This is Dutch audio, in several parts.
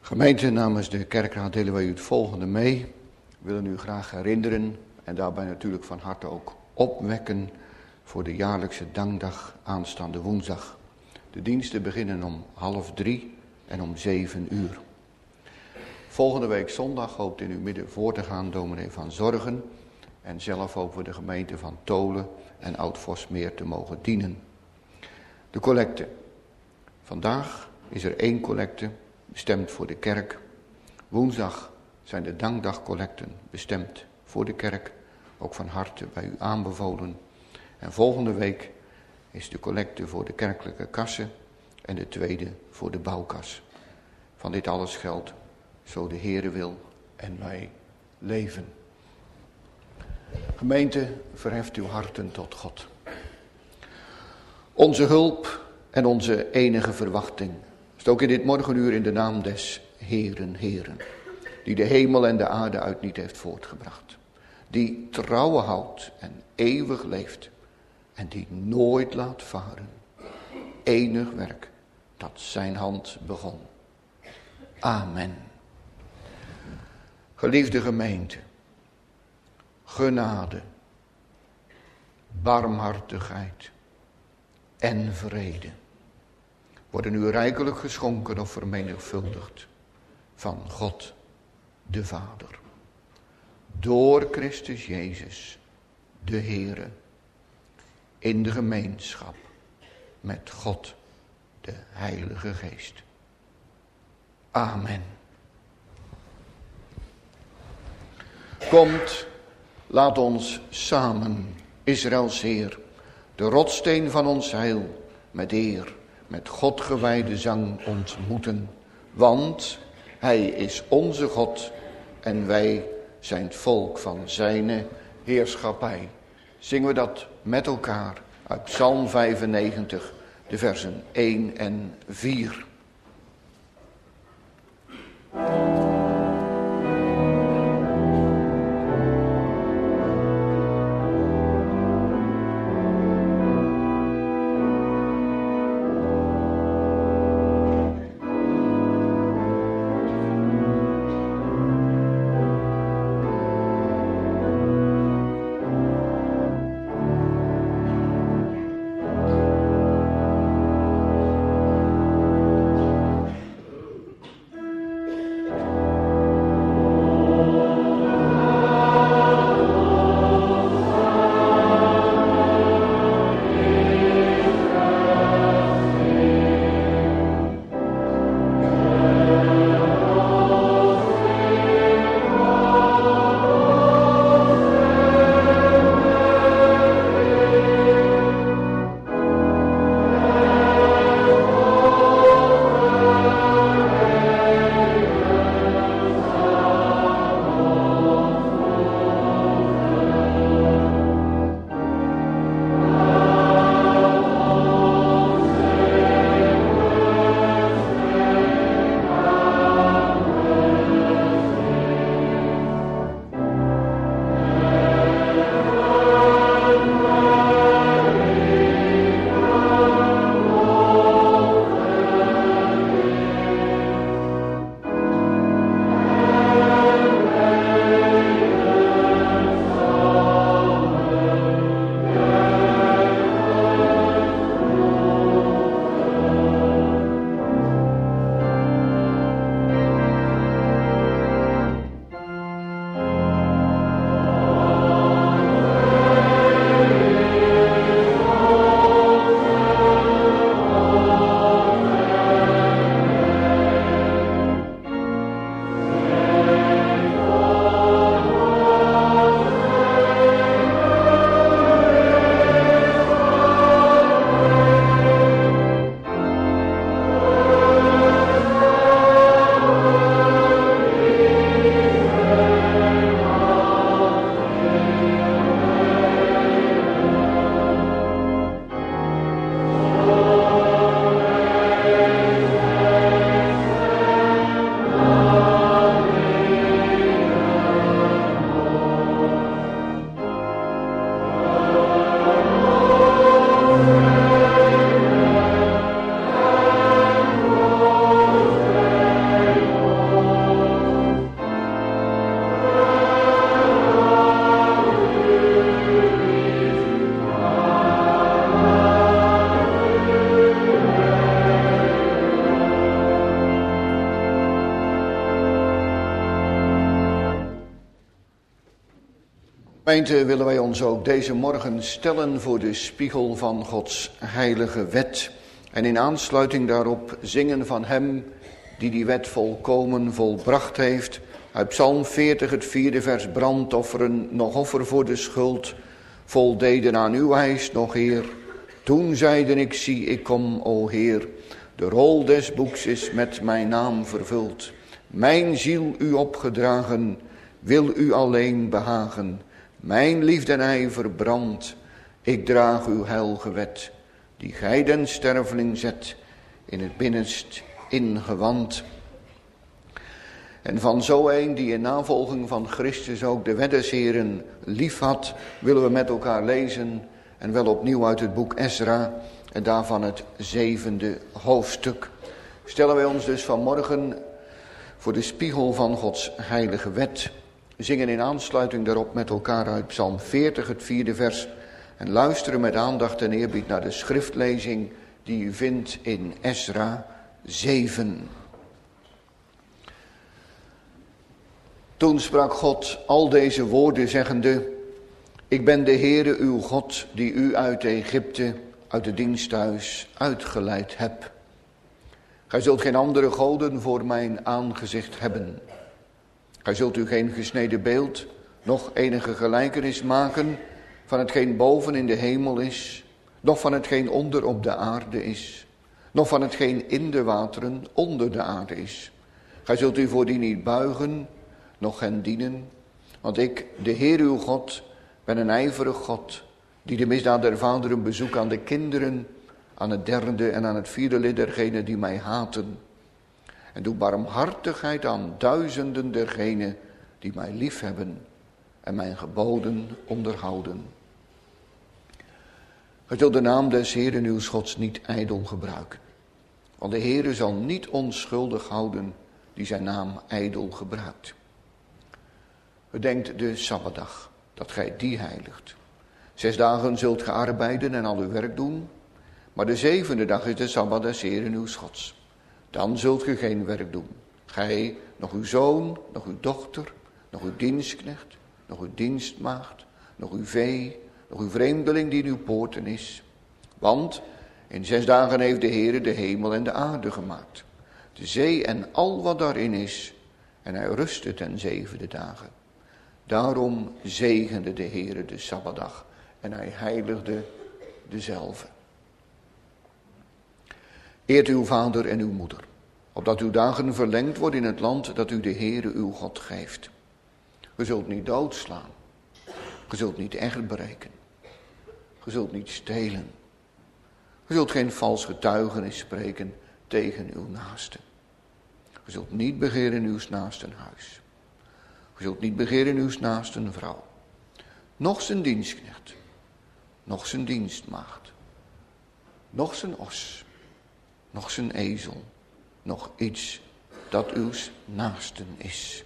Gemeente, namens de kerkraad delen wij u het volgende mee. We willen u graag herinneren en daarbij natuurlijk van harte ook opwekken voor de jaarlijkse dankdag aanstaande woensdag. De diensten beginnen om 2:30 en om 7:00. Volgende week zondag hoopt in uw midden voor te gaan dominee Van Zorgen en zelf hopen we de gemeente van Tolen en Oud-Vosmeer te mogen dienen. De collecte. Vandaag is er 1 collecte bestemd voor de kerk. Woensdag zijn de dankdagcollecten bestemd voor de kerk, ook van harte bij u aanbevolen. En volgende week is de collecte voor de kerkelijke kassen en de tweede voor de bouwkas. Van dit alles geldt, zo de Heere wil en wij leven. Gemeente, verheft uw harten tot God. Onze hulp en onze enige verwachting is ook in dit morgenuur in de naam des Heeren, die de hemel en de aarde uit niet heeft voortgebracht, die trouwe houdt en eeuwig leeft en die nooit laat varen. Enig werk dat zijn hand begon. Amen. Geliefde gemeente, genade, barmhartigheid en vrede worden u rijkelijk geschonken of vermenigvuldigd van God de Vader. Door Christus Jezus, de Heere, in de gemeenschap met God, de Heilige Geest. Amen. Komt, laat ons samen, Israëls Heer, de rotssteen van ons heil, met eer, met God gewijde zang ontmoeten. Want Hij is onze God en wij zijn het volk van zijne heerschappij. Zingen we dat met elkaar uit Psalm 95, de versen 1 en 4. Gemeente, willen wij ons ook deze morgen stellen voor de spiegel van Gods heilige wet. En in aansluiting daarop zingen van hem die wet volkomen volbracht heeft. Uit Psalm 40, het 4e vers: brandofferen, nog offer voor de schuld, voldeden aan uw eis nog Heer. Toen zeiden ik, zie ik kom, o Heer. De rol des boeks is met mijn naam vervuld. Mijn ziel u opgedragen, wil u alleen behagen. Mijn liefde en ijver brandt, ik draag uw heilige wet, die gij den sterveling zet, in het binnenst ingewand. En van zo een die in navolging van Christus ook de wet des Heren lief had, willen we met elkaar lezen, en wel opnieuw uit het boek Ezra, en daarvan het 7e hoofdstuk. Stellen wij ons dus vanmorgen voor de spiegel van Gods heilige wet, zingen in aansluiting daarop met elkaar uit Psalm 40, het 4e vers, en luisteren met aandacht en eerbied naar de schriftlezing die u vindt in Ezra 7. Toen sprak God al deze woorden zeggende: ik ben de Heere uw God, die u uit Egypte, uit het diensthuis uitgeleid heb. Gij zult geen andere goden voor mijn aangezicht hebben. Gij zult u geen gesneden beeld, noch enige gelijkenis maken van hetgeen boven in de hemel is, noch van hetgeen onder op de aarde is, noch van hetgeen in de wateren onder de aarde is. Gij zult u voor die niet buigen, noch hen dienen, want ik, de Heer uw God, ben een ijverig God, die de misdaad der vaderen bezoekt aan de kinderen, aan het 3e en aan het 4e lid dergenen die mij haten. En doe barmhartigheid aan duizenden dergenen die mij liefhebben en mijn geboden onderhouden. Gij zult de naam des Heeren uw Gods niet ijdel gebruiken. Want de Heere zal niet onschuldig houden die zijn naam ijdel gebruikt. Bedenkt de Sabbatdag, dat gij die heiligt. 6 dagen zult ge arbeiden en al uw werk doen, maar de 7e dag is de Sabbat des Heeren uw Gods. Dan zult ge geen werk doen. Gij, nog uw zoon, nog uw dochter, nog uw dienstknecht, nog uw dienstmaagd, nog uw vee, nog uw vreemdeling die in uw poorten is. Want in 6 dagen heeft de Heere de hemel en de aarde gemaakt, de zee en al wat daarin is, en hij rustte ten 7e dagen. Daarom zegende de Heere de Sabbatdag en hij heiligde dezelve. Eert uw vader en uw moeder, opdat uw dagen verlengd worden in het land dat u de Heere uw God geeft. Ge zult niet doodslaan, ge zult niet echt breken, ge zult niet stelen, ge zult geen vals getuigenis spreken tegen uw naaste. Ge zult niet begeren uw naasten huis, ge zult niet begeren uw naasten vrouw, noch zijn dienstknecht, noch zijn dienstmaagd, noch zijn os, nog zijn ezel, nog iets dat uw naasten is.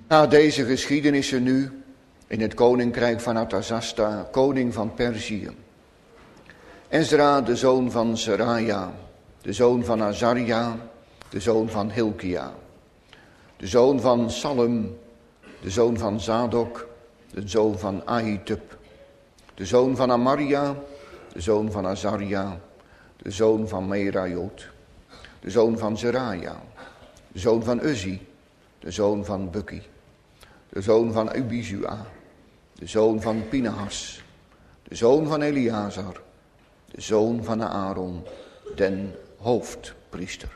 Na deze geschiedenissen nu, in het koninkrijk van Artasasta, koning van Perzië. Ezra, de zoon van Seraja, de zoon van Azaria, de zoon van Hilkia, de zoon van Salum, de zoon van Zadok, de zoon van Ahitub, de zoon van Amaria, de zoon van Azaria, de zoon van Meraiot, de zoon van Seraja, de zoon van Uzzi, de zoon van Bukki, de zoon van Abizua, de zoon van Pinehas, de zoon van Eleazar, de zoon van Aaron, den hoofdpriester.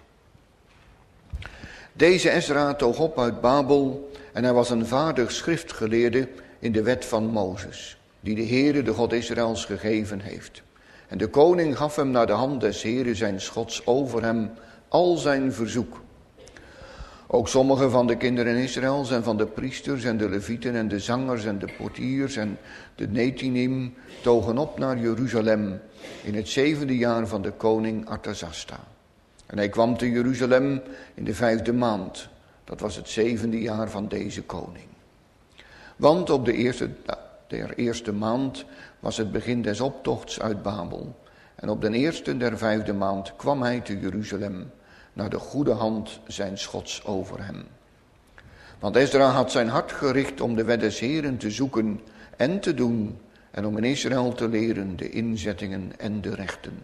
Deze Ezra toog op uit Babel en hij was een vaardig schriftgeleerde in de wet van Mozes, die de Heere, de God Israëls, gegeven heeft. En de koning gaf hem naar de hand des Heere zijn Gods over hem al zijn verzoek. Ook sommige van de kinderen Israëls en van de priesters en de levieten en de zangers en de portiers en de netinim togen op naar Jeruzalem in het 7e jaar van de koning Artasasta. En hij kwam te Jeruzalem in de 5e maand. Dat was het 7e jaar van deze koning. Want op der eerste maand was het begin des optochts uit Babel. En op de eerste der 5e maand kwam hij te Jeruzalem, naar de goede hand zijns Gods over hem. Want Ezra had zijn hart gericht om de wet des Heeren te zoeken en te doen, en om in Israël te leren de inzettingen en de rechten.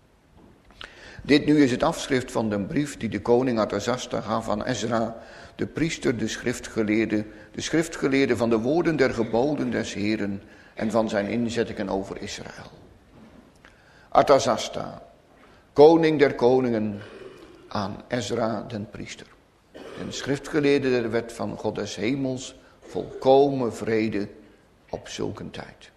Dit nu is het afschrift van de brief die de koning Artasasta gaf aan Ezra, de priester, de schriftgeleerde van de woorden der geboden des Heeren en van zijn inzettingen over Israël. Artasasta, koning der koningen, aan Ezra den priester, den schriftgeleerde der wet van God des hemels, volkomen vrede op zulke tijd.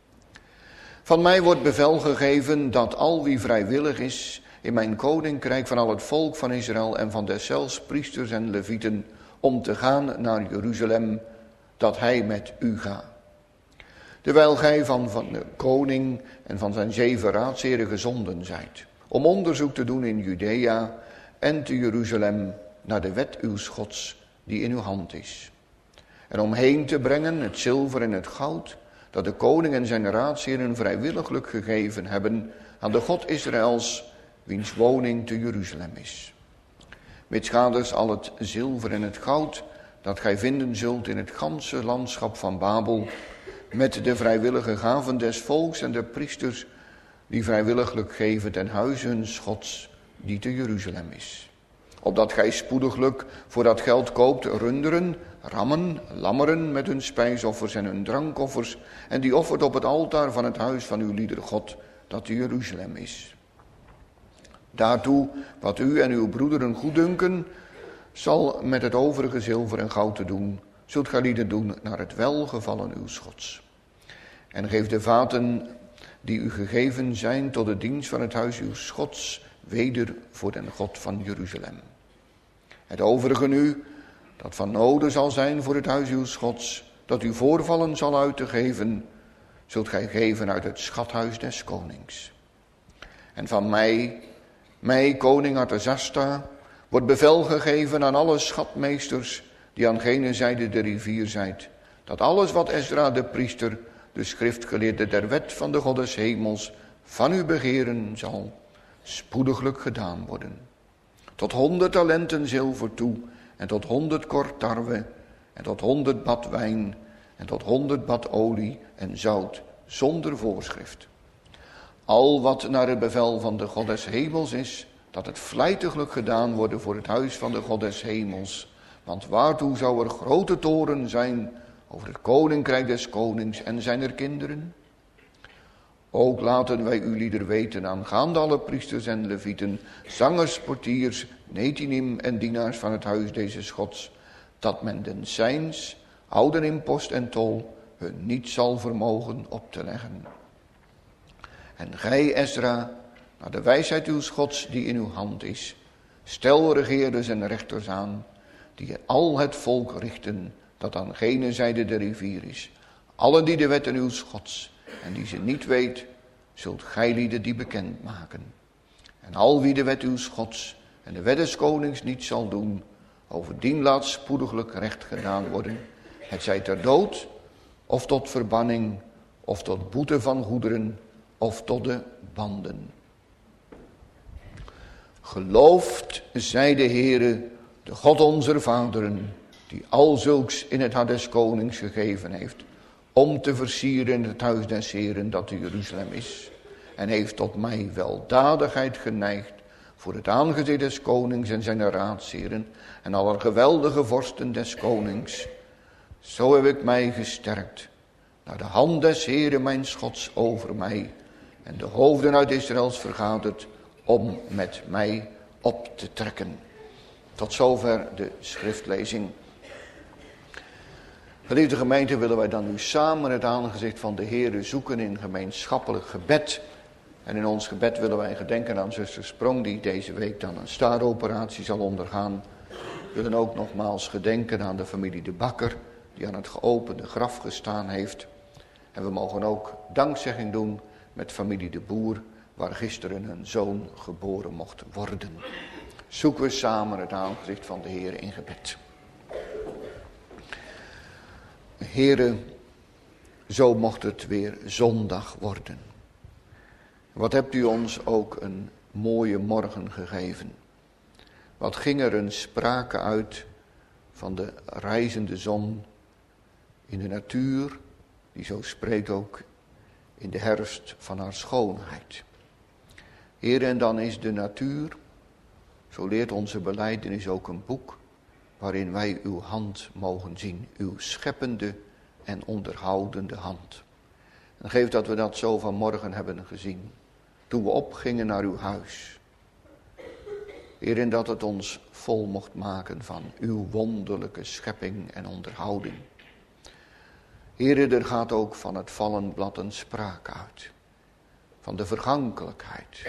Van mij wordt bevel gegeven dat al wie vrijwillig is in mijn koninkrijk van al het volk van Israël en van deszelfs priesters en levieten om te gaan naar Jeruzalem, dat hij met u gaat. Terwijl gij van de koning en van zijn 7 raadsheren gezonden zijt, om onderzoek te doen in Judea en te Jeruzalem naar de wet uws Gods die in uw hand is. En om heen te brengen het zilver en het goud dat de koning en zijn raadsheren vrijwilliglijk gegeven hebben aan de God Israëls, wiens woning te Jeruzalem is. Mitsgaders al het zilver en het goud dat gij vinden zult in het ganse landschap van Babel, met de vrijwillige gaven des volks en de priesters die vrijwilliglijk geven ten huize huns Gods die te Jeruzalem is. Opdat gij spoediglijk voor dat geld koopt runderen, rammen, lammeren met hun spijsoffers en hun drankoffers, en die offert op het altaar van het huis van uw lieder God dat te Jeruzalem is. Daartoe, wat u en uw broederen goeddunken, zal met het overige zilver en goud te doen, zult gij lieden doen naar het welgevallen uws Gods. En geef de vaten die u gegeven zijn tot de dienst van het huis uws Gods weder voor den God van Jeruzalem. Het overige nu, dat van noden zal zijn voor het huis uws Gods, dat u voorvallen zal uit te geven, zult gij geven uit het schathuis des konings. En van mij, koning Artasasta, wordt bevel gegeven aan alle schatmeesters die aan gene zijde de rivier zijt, dat alles wat Ezra de priester, de schriftgeleerde der wet van de God des hemels, van u begeren zal, spoediglijk gedaan worden. Tot 100 talenten zilver toe, en tot 100 kor tarwe, en tot 100 bad wijn, en tot 100 bad olie en zout, zonder voorschrift. Al wat naar het bevel van de God des hemels is, dat het vlijtiglijk gedaan worden voor het huis van de God des hemels. Want waartoe zou er grote toren zijn over het koninkrijk des konings en zijner kinderen? Ook laten wij u lieder weten aangaande alle priesters en levieten, zangers, portiers, netinim en dienaars van het huis deze Gods, dat men den zijns, ouden in post en tol, hun niet zal vermogen op te leggen. En gij, Ezra, naar de wijsheid uws Gods die in uw hand is, stel regeerders en rechters aan, die al het volk richten, dat aan gene zijde de rivier is. Allen die de wetten uws Gods, en die ze niet weet, zult gij lieden die bekend maken. En al wie de wet uws Gods en de wet des konings niet zal doen, Overdien laat spoediglijk recht gedaan worden, het zij ter dood, of tot verbanning, of tot boete van goederen, of tot de banden. Geloofd zij de Heere, de God onze vaderen, die al zulks in het hart des konings gegeven heeft, om te versieren het huis des Heeren dat in Jeruzalem is, en heeft tot mij weldadigheid geneigd voor het aangezicht des konings en zijn raadsheren en aller geweldige vorsten des konings. Zo heb ik mij gesterkt naar de hand des Heeren mijn Gods over mij en de hoofden uit Israëls vergaderd om met mij op te trekken. Tot zover de schriftlezing. Geliefde gemeente, willen wij dan nu samen het aangezicht van de Heere zoeken in gemeenschappelijk gebed. En in ons gebed willen wij gedenken aan zuster Sprong, die deze week dan een staaroperatie zal ondergaan. We willen ook nogmaals gedenken aan de familie De Bakker, die aan het geopende graf gestaan heeft. En we mogen ook dankzegging doen met familie De Boer, waar gisteren een zoon geboren mocht worden. Zoeken we samen het aangezicht van de Heere in gebed. Heere, zo mocht het weer zondag worden. Wat hebt u ons ook een mooie morgen gegeven. Wat ging er een sprake uit van de rijzende zon in de natuur, die zo spreekt ook in de herfst van haar schoonheid. Heere, en dan is de natuur, zo leert onze belijdenis ook een boek, waarin wij uw hand mogen zien, uw scheppende en onderhoudende hand. En geef dat we dat zo vanmorgen hebben gezien, toen we opgingen naar uw huis. Heer, en dat het ons vol mocht maken van uw wonderlijke schepping en onderhouding. Heer, er gaat ook van het vallen blad een spraak uit, van de vergankelijkheid.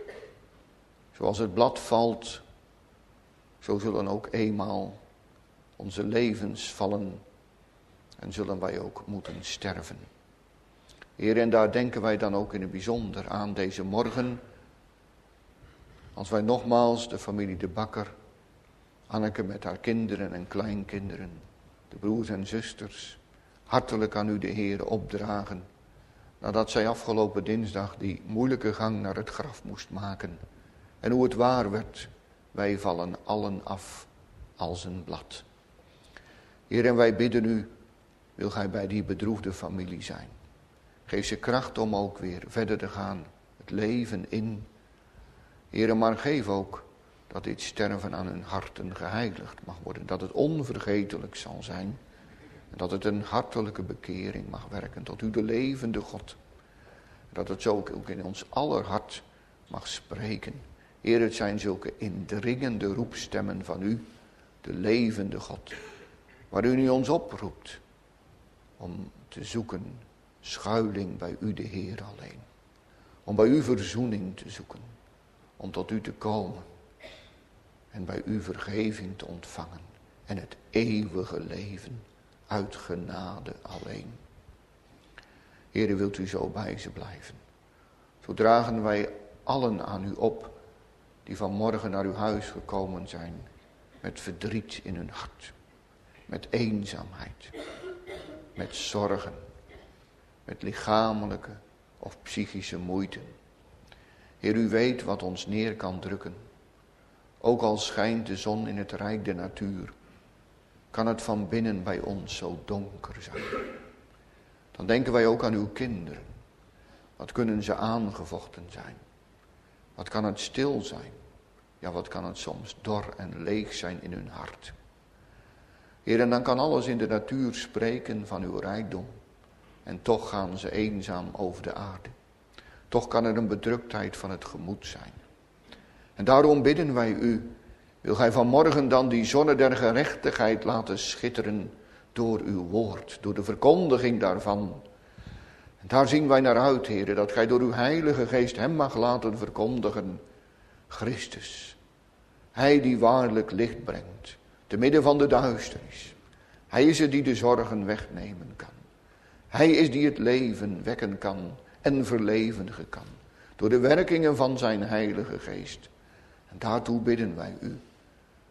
Zoals het blad valt, zo zullen ook eenmaal onze levens vallen en zullen wij ook moeten sterven. Heer, en daar denken wij dan ook in het bijzonder aan deze morgen, als wij nogmaals de familie De Bakker, Anneke met haar kinderen en kleinkinderen, de broers en zusters, hartelijk aan u de Heer opdragen, nadat zij afgelopen dinsdag die moeilijke gang naar het graf moest maken. En hoe het waar werd, wij vallen allen af als een blad. Heer, en wij bidden u, wil gij bij die bedroefde familie zijn. Geef ze kracht om ook weer verder te gaan, het leven in. Heer, maar geef ook dat dit sterven aan hun harten geheiligd mag worden. Dat het onvergetelijk zal zijn. En dat het een hartelijke bekering mag werken tot u de levende God. Dat het zo ook in ons aller hart mag spreken. Heer, het zijn zulke indringende roepstemmen van u, de levende God. Waar u nu ons oproept om te zoeken schuiling bij u de Heer alleen. Om bij u verzoening te zoeken. Om tot u te komen. En bij u vergeving te ontvangen. En het eeuwige leven uit genade alleen. Heere, wilt u zo bij ze blijven. Zo dragen wij allen aan u op die vanmorgen naar uw huis gekomen zijn. Met verdriet in hun hart. Met eenzaamheid. Met zorgen. Met lichamelijke of psychische moeite. Heer, u weet wat ons neer kan drukken. Ook al schijnt de zon in het rijk der natuur, kan het van binnen bij ons zo donker zijn. Dan denken wij ook aan uw kinderen. Wat kunnen ze aangevochten zijn? Wat kan het stil zijn? Ja, wat kan het soms dor en leeg zijn in hun hart? Heer, en dan kan alles in de natuur spreken van uw rijkdom. En toch gaan ze eenzaam over de aarde. Toch kan er een bedruktheid van het gemoed zijn. En daarom bidden wij u, wil gij vanmorgen dan die zonne der gerechtigheid laten schitteren door uw woord, door de verkondiging daarvan. En daar zien wij naar uit, Heere, dat gij door uw heilige geest hem mag laten verkondigen. Christus, hij die waarlijk licht brengt, te midden van de duisternis. Hij is het die de zorgen wegnemen kan. Hij is die het leven wekken kan en verlevendigen kan. Door de werkingen van zijn heilige geest. En daartoe bidden wij u.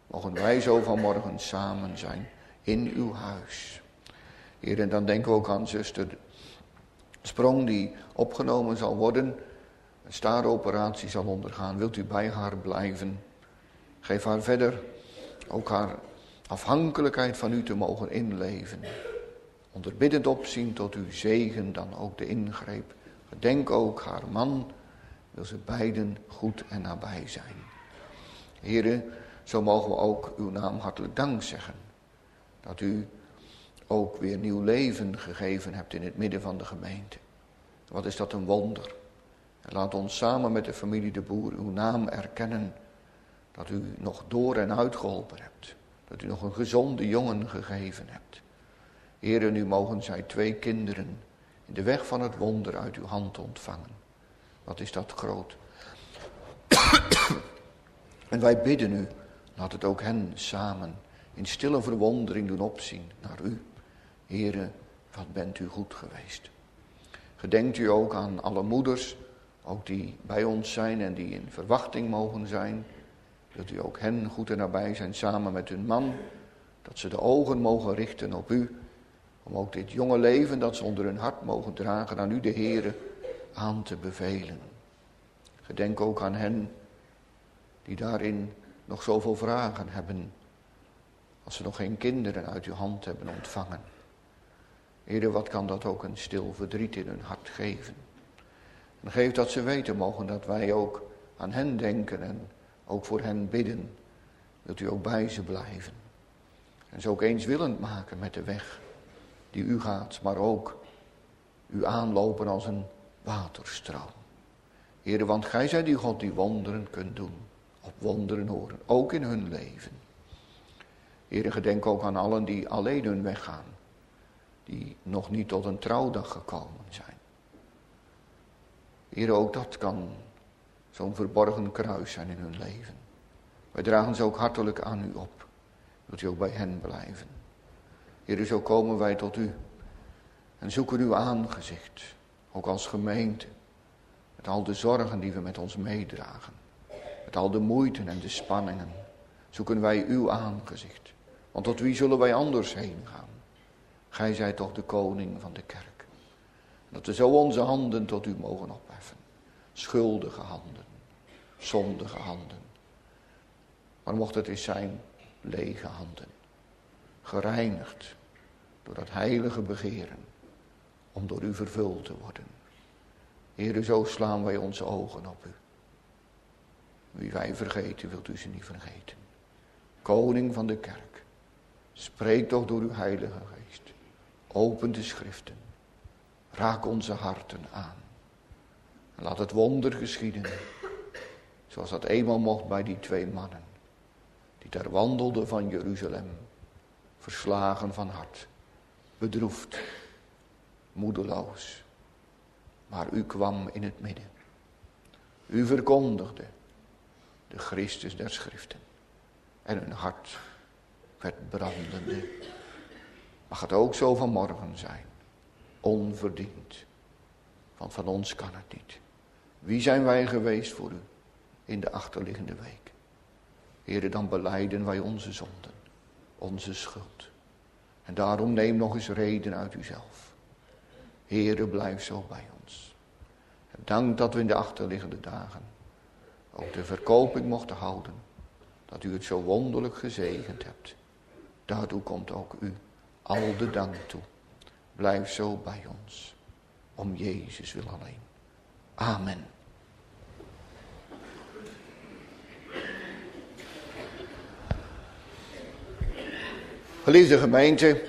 mogen wij zo vanmorgen samen zijn in uw huis. Heer, en dan denken we ook aan zuster Sprong die opgenomen zal worden, een staaroperatie zal ondergaan. Wilt u bij haar blijven? Geef haar verder ook haar afhankelijkheid van u te mogen inleven. Onder biddend opzien tot uw zegen dan ook de ingreep. Gedenk ook haar man, wil ze beiden goed en nabij zijn. Here, zo mogen we ook uw naam hartelijk dank zeggen. Dat u ook weer nieuw leven gegeven hebt in het midden van de gemeente. Wat is dat een wonder. En laat ons samen met de familie de Boer uw naam erkennen. Dat u nog door en uitgeholpen hebt. Dat u nog een gezonde jongen gegeven hebt. Heere, nu mogen zij 2 kinderen in de weg van het wonder uit uw hand ontvangen. Wat is dat groot. En wij bidden u, laat het ook hen samen in stille verwondering doen opzien naar u. Heere, wat bent u goed geweest. Gedenkt u ook aan alle moeders, ook die bij ons zijn en die in verwachting mogen zijn. Wilt u ook hen goed en nabij zijn samen met hun man. Dat ze de ogen mogen richten op u. Om ook dit jonge leven dat ze onder hun hart mogen dragen aan u de Heere aan te bevelen. Gedenk ook aan hen die daarin nog zoveel vragen hebben. Als ze nog geen kinderen uit uw hand hebben ontvangen. Heere, wat kan dat ook een stil verdriet in hun hart geven. En geef dat ze weten mogen dat wij ook aan hen denken en ook voor hen bidden. Wilt u ook bij ze blijven. En ze ook eenswillend maken met de weg die u gaat, maar ook u aanlopen als een waterstroom. Heere, want gij zijt die God die wonderen kunt doen, op wonderen horen, ook in hun leven. Heere, gedenk ook aan allen die alleen hun weg gaan, die nog niet tot een trouwdag gekomen zijn. Heere, ook dat kan zo'n verborgen kruis zijn in hun leven. Wij dragen ze ook hartelijk aan u op. Wilt u ook bij hen blijven. Heere, zo komen wij tot u en zoeken uw aangezicht, ook als gemeente, met al de zorgen die we met ons meedragen, met al de moeite en de spanningen, zoeken wij uw aangezicht. Want tot wie zullen wij anders heen gaan? Gij zijt toch de koning van de kerk. Dat we zo onze handen tot u mogen opheffen. Schuldige handen, zondige handen. Maar mocht het eens zijn, lege handen. Gereinigd door dat heilige begeren om door u vervuld te worden. Heere, zo slaan wij onze ogen op u. Wie wij vergeten, wilt u ze niet vergeten. Koning van de kerk, spreek toch door uw heilige geest. Open de schriften. Raak onze harten aan. En laat het wonder geschieden. Zoals dat eenmaal mocht bij die 2 mannen. Die daar wandelden van Jeruzalem. Verslagen van hart. Bedroefd. Moedeloos. Maar u kwam in het midden. U verkondigde de Christus der schriften. En hun hart werd brandende. Mag het ook zo vanmorgen zijn. Onverdiend. Want van ons kan het niet. Wie zijn wij geweest voor u in de achterliggende week? Heere, dan belijden wij onze zonden. Onze schuld. En daarom neem nog eens reden uit uzelf. Heere, blijf zo bij ons. En dank dat we in de achterliggende dagen ook de verkoping mochten houden. Dat u het zo wonderlijk gezegend hebt. Daartoe komt ook u al de dank toe. Blijf zo bij ons. Om Jezus wil alleen. Amen. Geliefde gemeente,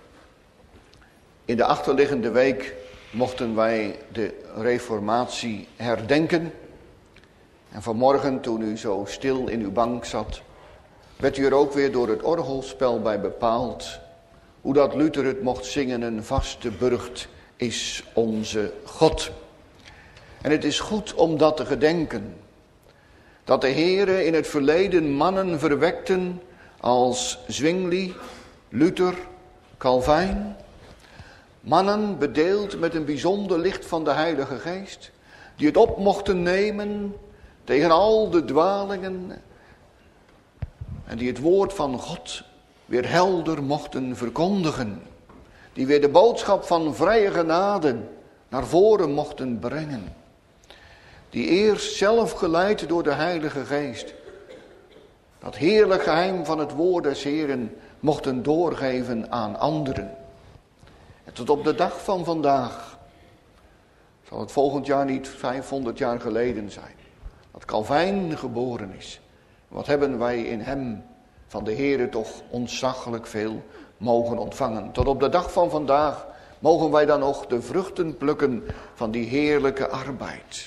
in de achterliggende week mochten wij de reformatie herdenken. En vanmorgen, toen u zo stil in uw bank zat, werd u er ook weer door het orgelspel bij bepaald hoe dat Luther het mocht zingen: een vaste burcht is onze God. En het is goed om dat te gedenken. Dat de Heere in het verleden mannen verwekten als Zwingli, Luther, Calvijn. Mannen bedeeld met een bijzonder licht van de Heilige Geest. Die het op mochten nemen tegen al de dwalingen En die het woord van God weer helder mochten verkondigen. Die weer de boodschap van vrije genade naar voren mochten brengen. Die eerst zelf geleid door de Heilige Geest dat heerlijk geheim van het woord des Heeren mochten doorgeven aan anderen. En tot op de dag van vandaag zal het volgend jaar niet 500 jaar geleden zijn dat Calvijn geboren is. Wat hebben wij in hem van de Heere toch ontzaglijk veel mogen ontvangen. Tot op de dag van vandaag mogen wij dan nog de vruchten plukken van die heerlijke arbeid.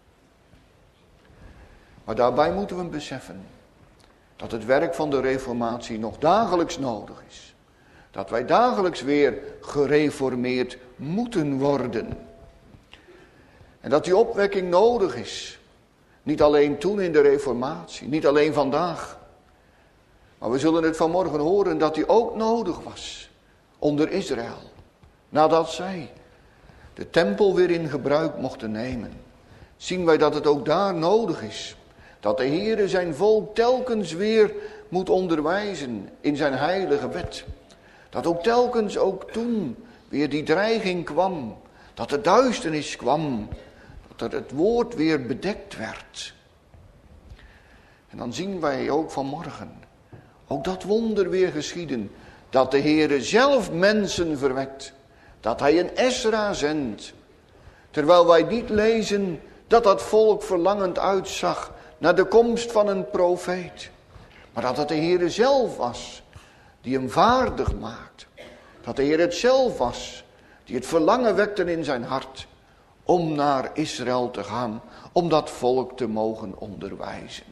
Maar daarbij moeten we beseffen dat het werk van de reformatie nog dagelijks nodig is. Dat wij dagelijks weer gereformeerd moeten worden. En dat die opwekking nodig is. Niet alleen toen in de reformatie, niet alleen vandaag. Maar we zullen het vanmorgen horen dat die ook nodig was onder Israël. Nadat zij de tempel weer in gebruik mochten nemen, zien wij dat het ook daar nodig is. Dat de Heere zijn volk telkens weer moet onderwijzen in zijn heilige wet. Dat ook telkens ook toen weer die dreiging kwam. Dat de duisternis kwam. Dat het woord weer bedekt werd. En dan zien wij ook vanmorgen ook dat wonder weer geschieden. Dat de Heere zelf mensen verwekt. Dat hij een Esra zendt. Terwijl wij niet lezen dat dat volk verlangend uitzag naar de komst van een profeet. Maar dat het de Heere zelf was die hem vaardig maakt. Dat de Heer het zelf was die het verlangen wekte in zijn hart om naar Israël te gaan, om dat volk te mogen onderwijzen.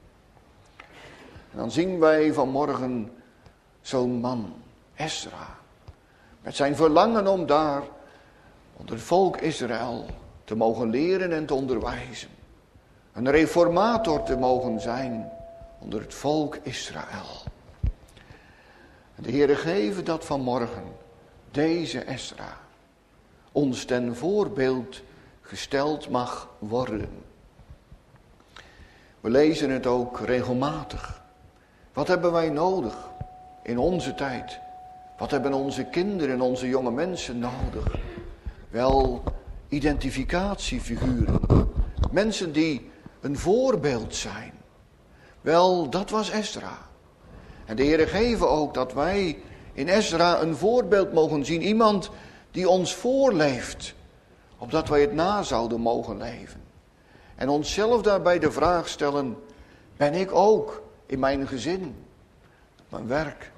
En dan zien wij vanmorgen zo'n man, Esra, met zijn verlangen om daar onder het volk Israël te mogen leren en te onderwijzen. Een reformator te mogen zijn onder het volk Israël. En de Heere geven dat vanmorgen, deze Esra, ons ten voorbeeld gesteld mag worden. We lezen het ook regelmatig. Wat hebben wij nodig in onze tijd? Wat hebben onze kinderen en onze jonge mensen nodig? Wel, identificatiefiguren. Mensen die een voorbeeld zijn. Wel, dat was Esra. En de Heere geven ook dat wij in Esra een voorbeeld mogen zien. Iemand die ons voorleeft. Opdat wij het na zouden mogen leven. En onszelf daarbij de vraag stellen. Ben ik ook in mijn gezin, op mijn werk,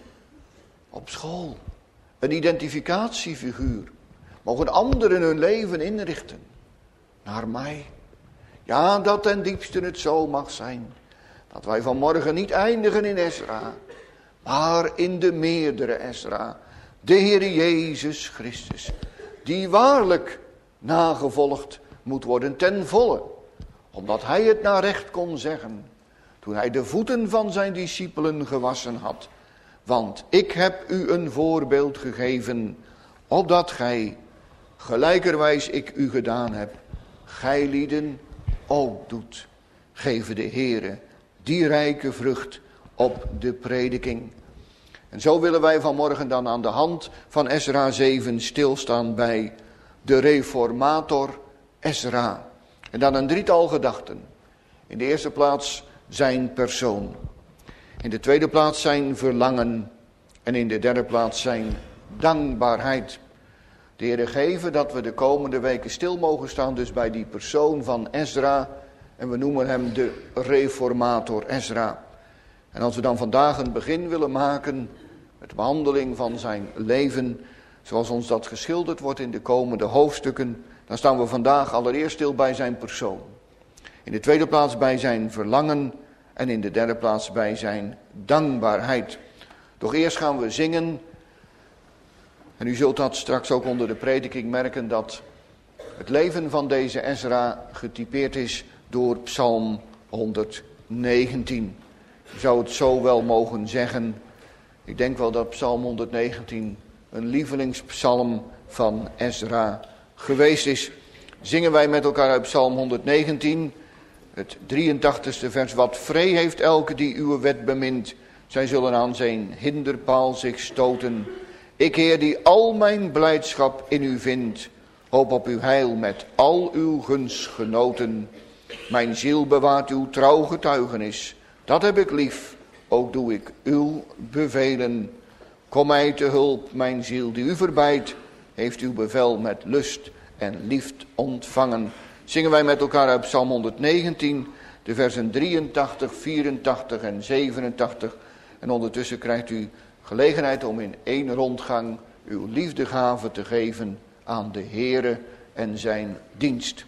op school, een identificatiefiguur? Mogen anderen hun leven inrichten naar mij? Ja, dat ten diepste het zo mag zijn. Dat wij vanmorgen niet eindigen in Esra, maar in de meerdere Esra. De Heer Jezus Christus, die waarlijk nagevolgd moet worden ten volle. Omdat hij het naar recht kon zeggen, toen hij de voeten van zijn discipelen gewassen had. Want ik heb u een voorbeeld gegeven, opdat gij, gelijkerwijs ik u gedaan heb, gij lieden ook doet. Geven de Heere die rijke vrucht op de prediking. En zo willen wij vanmorgen dan aan de hand van Esra 7 stilstaan bij de reformator Esra. En dan een drietal gedachten. In de eerste plaats zijn persoon. In de tweede plaats zijn verlangen. En in de derde plaats zijn dankbaarheid. De Heere geven dat we de komende weken stil mogen staan dus bij die persoon van Esra. En we noemen hem de reformator Esra. En als we dan vandaag een begin willen maken met de behandeling van zijn leven, zoals ons dat geschilderd wordt in de komende hoofdstukken, dan staan we vandaag allereerst stil bij zijn persoon. In de tweede plaats bij zijn verlangen en in de derde plaats bij zijn dankbaarheid. Doch eerst gaan we zingen. En u zult dat straks ook onder de prediking merken dat het leven van deze Esra getypeerd is door Psalm 119. Je zou het zo wel mogen zeggen. Ik denk wel dat Psalm 119 een lievelingspsalm van Esra geweest is. Zingen wij met elkaar uit Psalm 119. Het 83ste vers. Wat vree heeft elke die uw wet bemint. Zij zullen aan zijn hinderpaal zich stoten. Ik, Heer, die al mijn blijdschap in u vind. Hoop op uw heil met al uw gunstgenoten. Mijn ziel bewaart uw trouw getuigenis. Dat heb ik lief. Ook doe ik uw bevelen. Kom mij te hulp, mijn ziel die u verbijt. Heeft uw bevel met lust en liefd ontvangen. Zingen wij met elkaar uit Psalm 119, de versen 83, 84 en 87. En ondertussen krijgt u gelegenheid om in één rondgang uw liefdegave te geven aan de Heere en zijn dienst.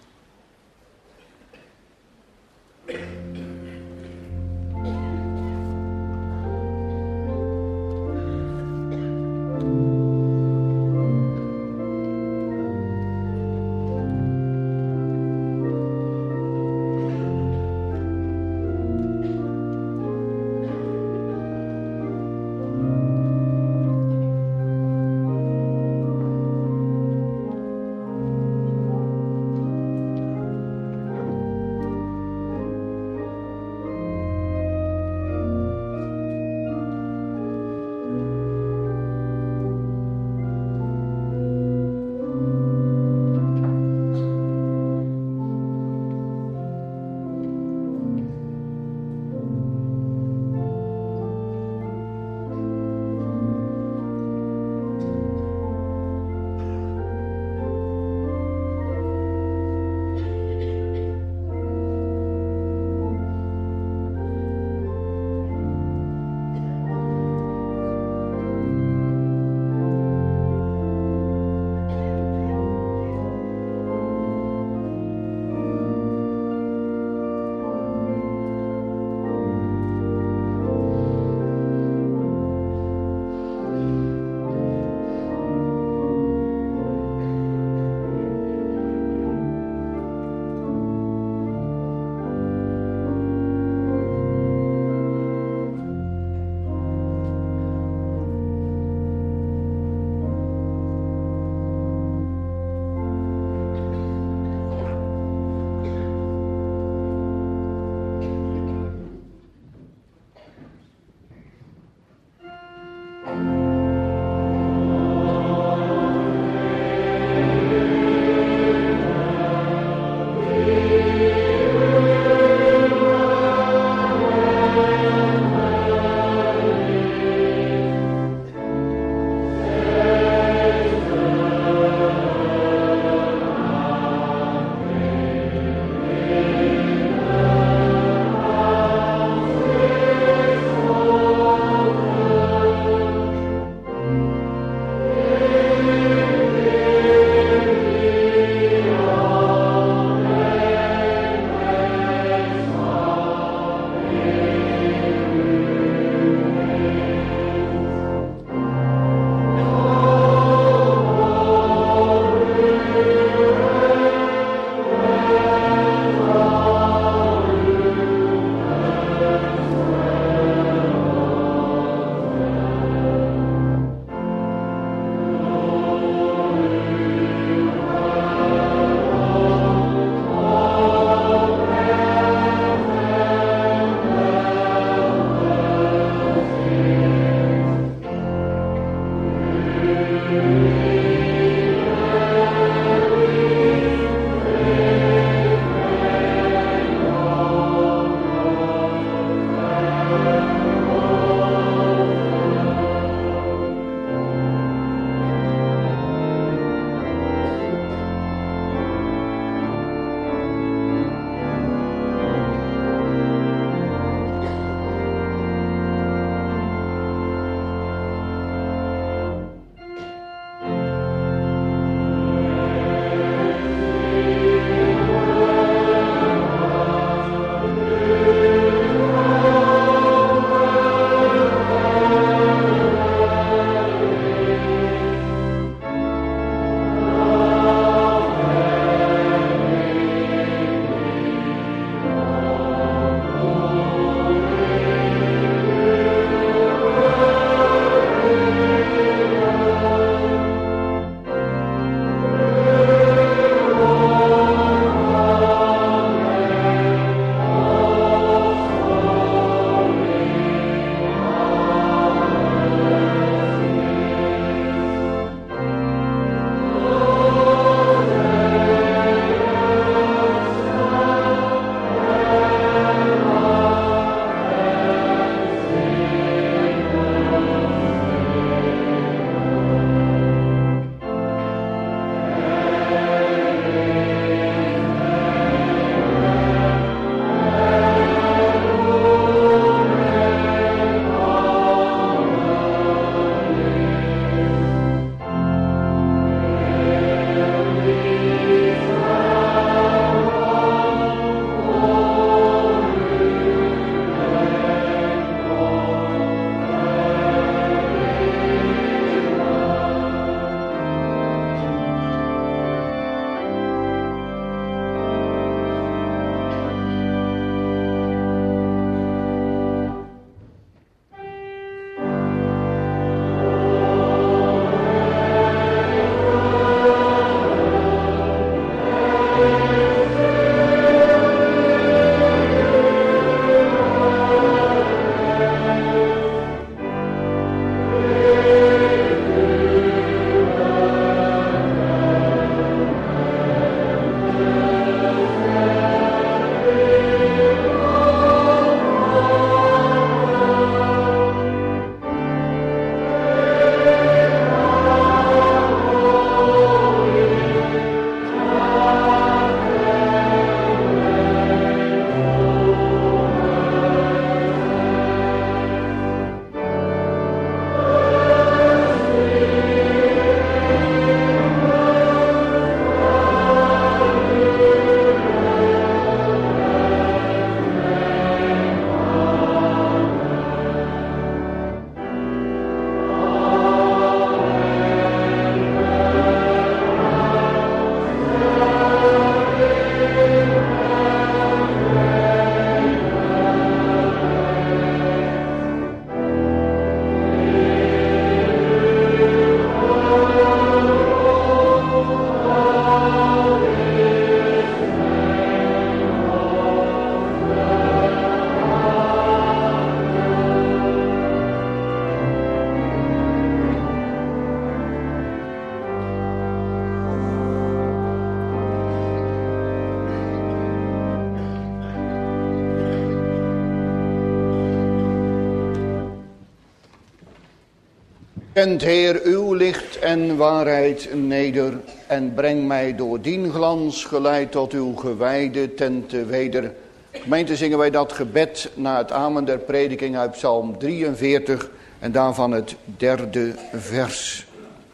Kent Heer uw licht en waarheid neder en breng mij door dien glans geleid tot uw gewijde tente weder. Gemeente, zingen wij dat gebed na het amen der prediking uit Psalm 43 en daarvan het 3e vers.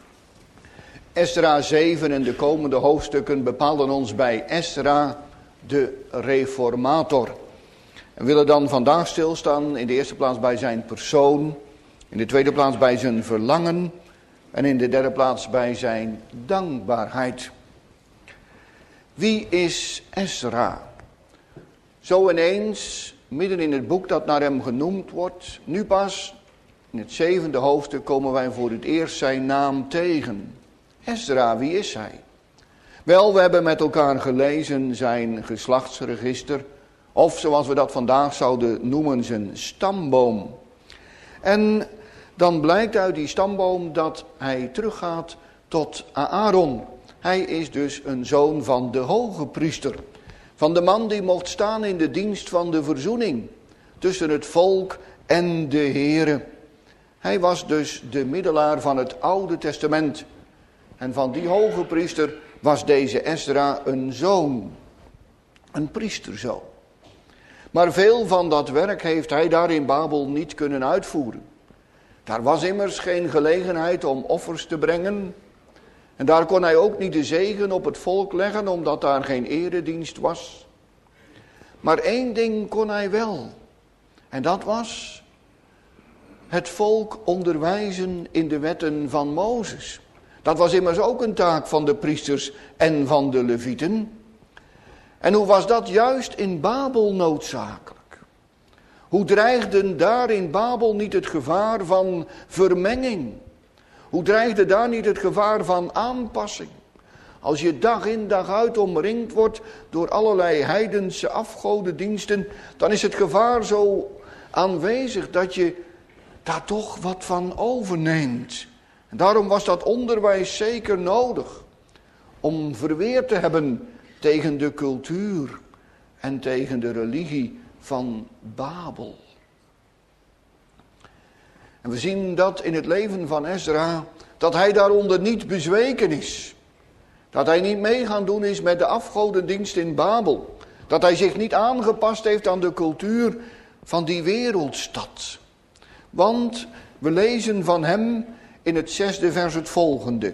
Esdra 7 en de komende hoofdstukken bepalen ons bij Esdra de reformator. En willen dan vandaag stilstaan in de eerste plaats bij zijn persoon, in de tweede plaats bij zijn verlangen en in de derde plaats bij zijn dankbaarheid. Wie is Esdra? Zo ineens, midden in het boek dat naar hem genoemd wordt, nu pas in het 7e hoofdstuk komen wij voor het eerst zijn naam tegen. Esdra, wie is hij? Wel, we hebben met elkaar gelezen zijn geslachtsregister, of zoals we dat vandaag zouden noemen, zijn stamboom. En dan blijkt uit die stamboom dat hij teruggaat tot Aaron. Hij is dus een zoon van de hoge priester. Van de man die mocht staan in de dienst van de verzoening tussen het volk en de Heere. Hij was dus de middelaar van het Oude Testament. En van die hoge priester was deze Esdra een zoon. Een priesterzoon. Maar veel van dat werk heeft hij daar in Babel niet kunnen uitvoeren. Daar was immers geen gelegenheid om offers te brengen. En daar kon hij ook niet de zegen op het volk leggen, omdat daar geen eredienst was. Maar één ding kon hij wel. En dat was het volk onderwijzen in de wetten van Mozes. Dat was immers ook een taak van de priesters en van de levieten. En hoe was dat juist in Babel noodzakelijk? Hoe dreigde daar in Babel niet het gevaar van vermenging? Hoe dreigde daar niet het gevaar van aanpassing? Als je dag in dag uit omringd wordt door allerlei heidense afgodendiensten, dan is het gevaar zo aanwezig dat je daar toch wat van overneemt. En daarom was dat onderwijs zeker nodig om verweer te hebben tegen de cultuur en tegen de religie van Babel. En we zien dat in het leven van Esdra, dat hij daaronder niet bezweken is. Dat hij niet mee gaan doen is met de afgodendienst in Babel. Dat hij zich niet aangepast heeft aan de cultuur van die wereldstad. Want we lezen van hem in het 6e vers het volgende.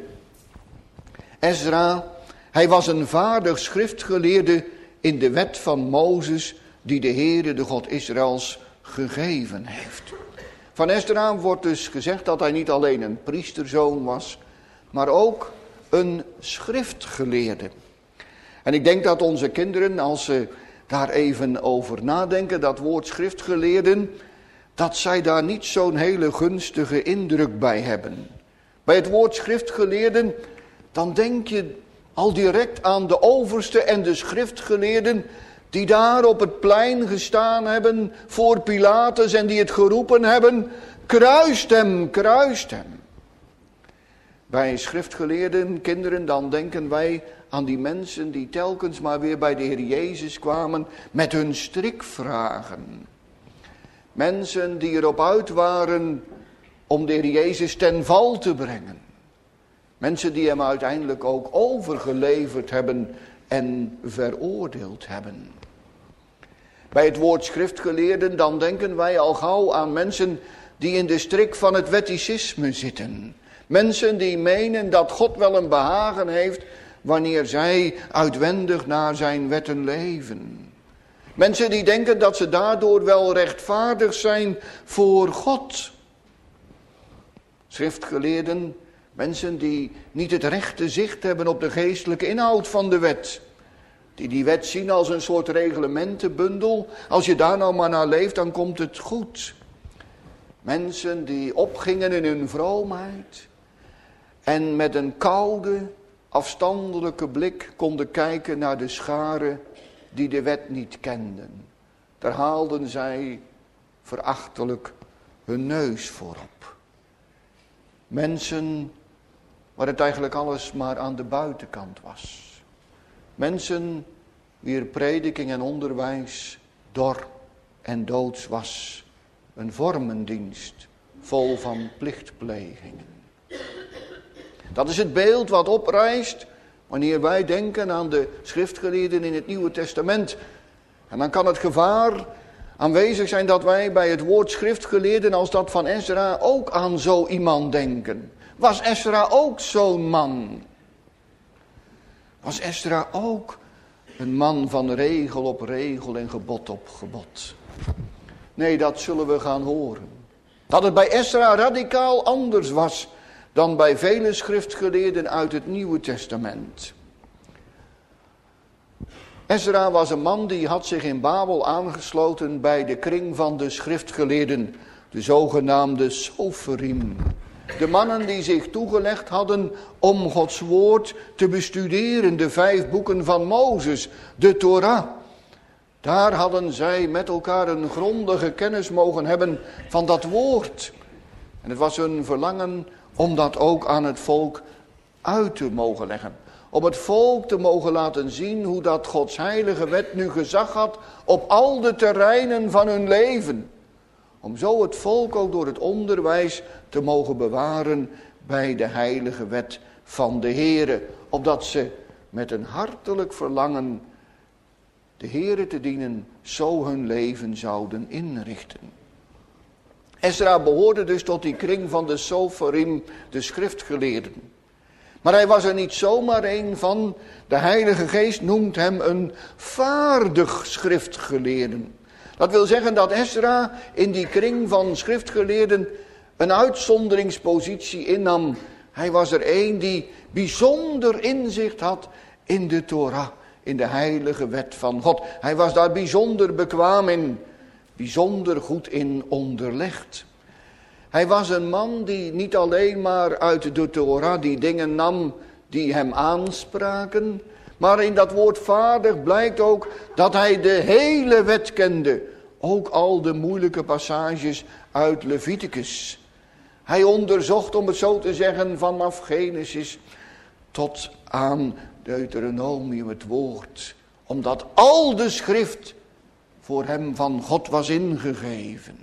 Esdra, hij was een vaardig schriftgeleerde in de wet van Mozes, die de Heere, de God Israëls, gegeven heeft. Van Esdra wordt dus gezegd dat hij niet alleen een priesterzoon was, maar ook een schriftgeleerde. En ik denk dat onze kinderen, als ze daar even over nadenken, dat woord schriftgeleerden, dat zij daar niet zo'n hele gunstige indruk bij hebben. Bij het woord schriftgeleerden, dan denk je al direct aan de overste en de schriftgeleerden die daar op het plein gestaan hebben voor Pilatus en die het geroepen hebben, kruist hem, kruist hem. Bij schriftgeleerden, kinderen, dan denken wij aan die mensen die telkens maar weer bij de Heer Jezus kwamen met hun strikvragen. Mensen die erop uit waren om de Heer Jezus ten val te brengen. Mensen die hem uiteindelijk ook overgeleverd hebben en veroordeeld hebben. Bij het woord schriftgeleerden, dan denken wij al gauw aan mensen die in de strik van het wetticisme zitten. Mensen die menen dat God wel een behagen heeft wanneer zij uitwendig naar zijn wetten leven. Mensen die denken dat ze daardoor wel rechtvaardig zijn voor God. Schriftgeleerden, mensen die niet het rechte zicht hebben op de geestelijke inhoud van de wet. Die wet zien als een soort reglementenbundel. Als je daar nou maar naar leeft, dan komt het goed. Mensen die opgingen in hun vroomheid. En met een koude, afstandelijke blik konden kijken naar de scharen die de wet niet kenden. Daar haalden zij verachtelijk hun neus voorop. Mensen waar het eigenlijk alles maar aan de buitenkant was. Mensen wier prediking en onderwijs dor en doods was. Een vormendienst vol van plichtplegingen. Dat is het beeld wat oprijst wanneer wij denken aan de schriftgeleerden in het Nieuwe Testament. En dan kan het gevaar aanwezig zijn dat wij bij het woord schriftgeleerden als dat van Ezra ook aan zo iemand denken. Was Ezra ook zo'n man? Was Ezra ook een man van regel op regel en gebod op gebod? Nee, dat zullen we gaan horen. Dat het bij Ezra radicaal anders was dan bij vele schriftgeleerden uit het Nieuwe Testament. Ezra was een man die had zich in Babel aangesloten bij de kring van de schriftgeleerden, de zogenaamde Soferim. De mannen die zich toegelegd hadden om Gods woord te bestuderen, de 5 boeken van Mozes, de Torah. Daar hadden zij met elkaar een grondige kennis mogen hebben van dat woord. En het was hun verlangen om dat ook aan het volk uit te mogen leggen. Om het volk te mogen laten zien hoe dat Gods heilige wet nu gezag had op al de terreinen van hun leven. Om zo het volk ook door het onderwijs te mogen bewaren bij de heilige wet van de Heere. Opdat ze met een hartelijk verlangen de Heere te dienen, zo hun leven zouden inrichten. Ezra behoorde dus tot die kring van de Soferim, de schriftgeleerden. Maar hij was er niet zomaar een van. De Heilige Geest noemt hem een vaardig schriftgeleerde. Dat wil zeggen dat Ezra in die kring van schriftgeleerden een uitzonderingspositie innam. Hij was er een die bijzonder inzicht had in de Torah, in de heilige wet van God. Hij was daar bijzonder bekwaam in, bijzonder goed in onderlegd. Hij was een man die niet alleen maar uit de Torah die dingen nam die hem aanspraken, maar in dat woord vaardig blijkt ook dat hij de hele wet kende. Ook al de moeilijke passages uit Leviticus. Hij onderzocht, om het zo te zeggen, vanaf Genesis tot aan Deuteronomium het woord. Omdat al de schrift voor hem van God was ingegeven.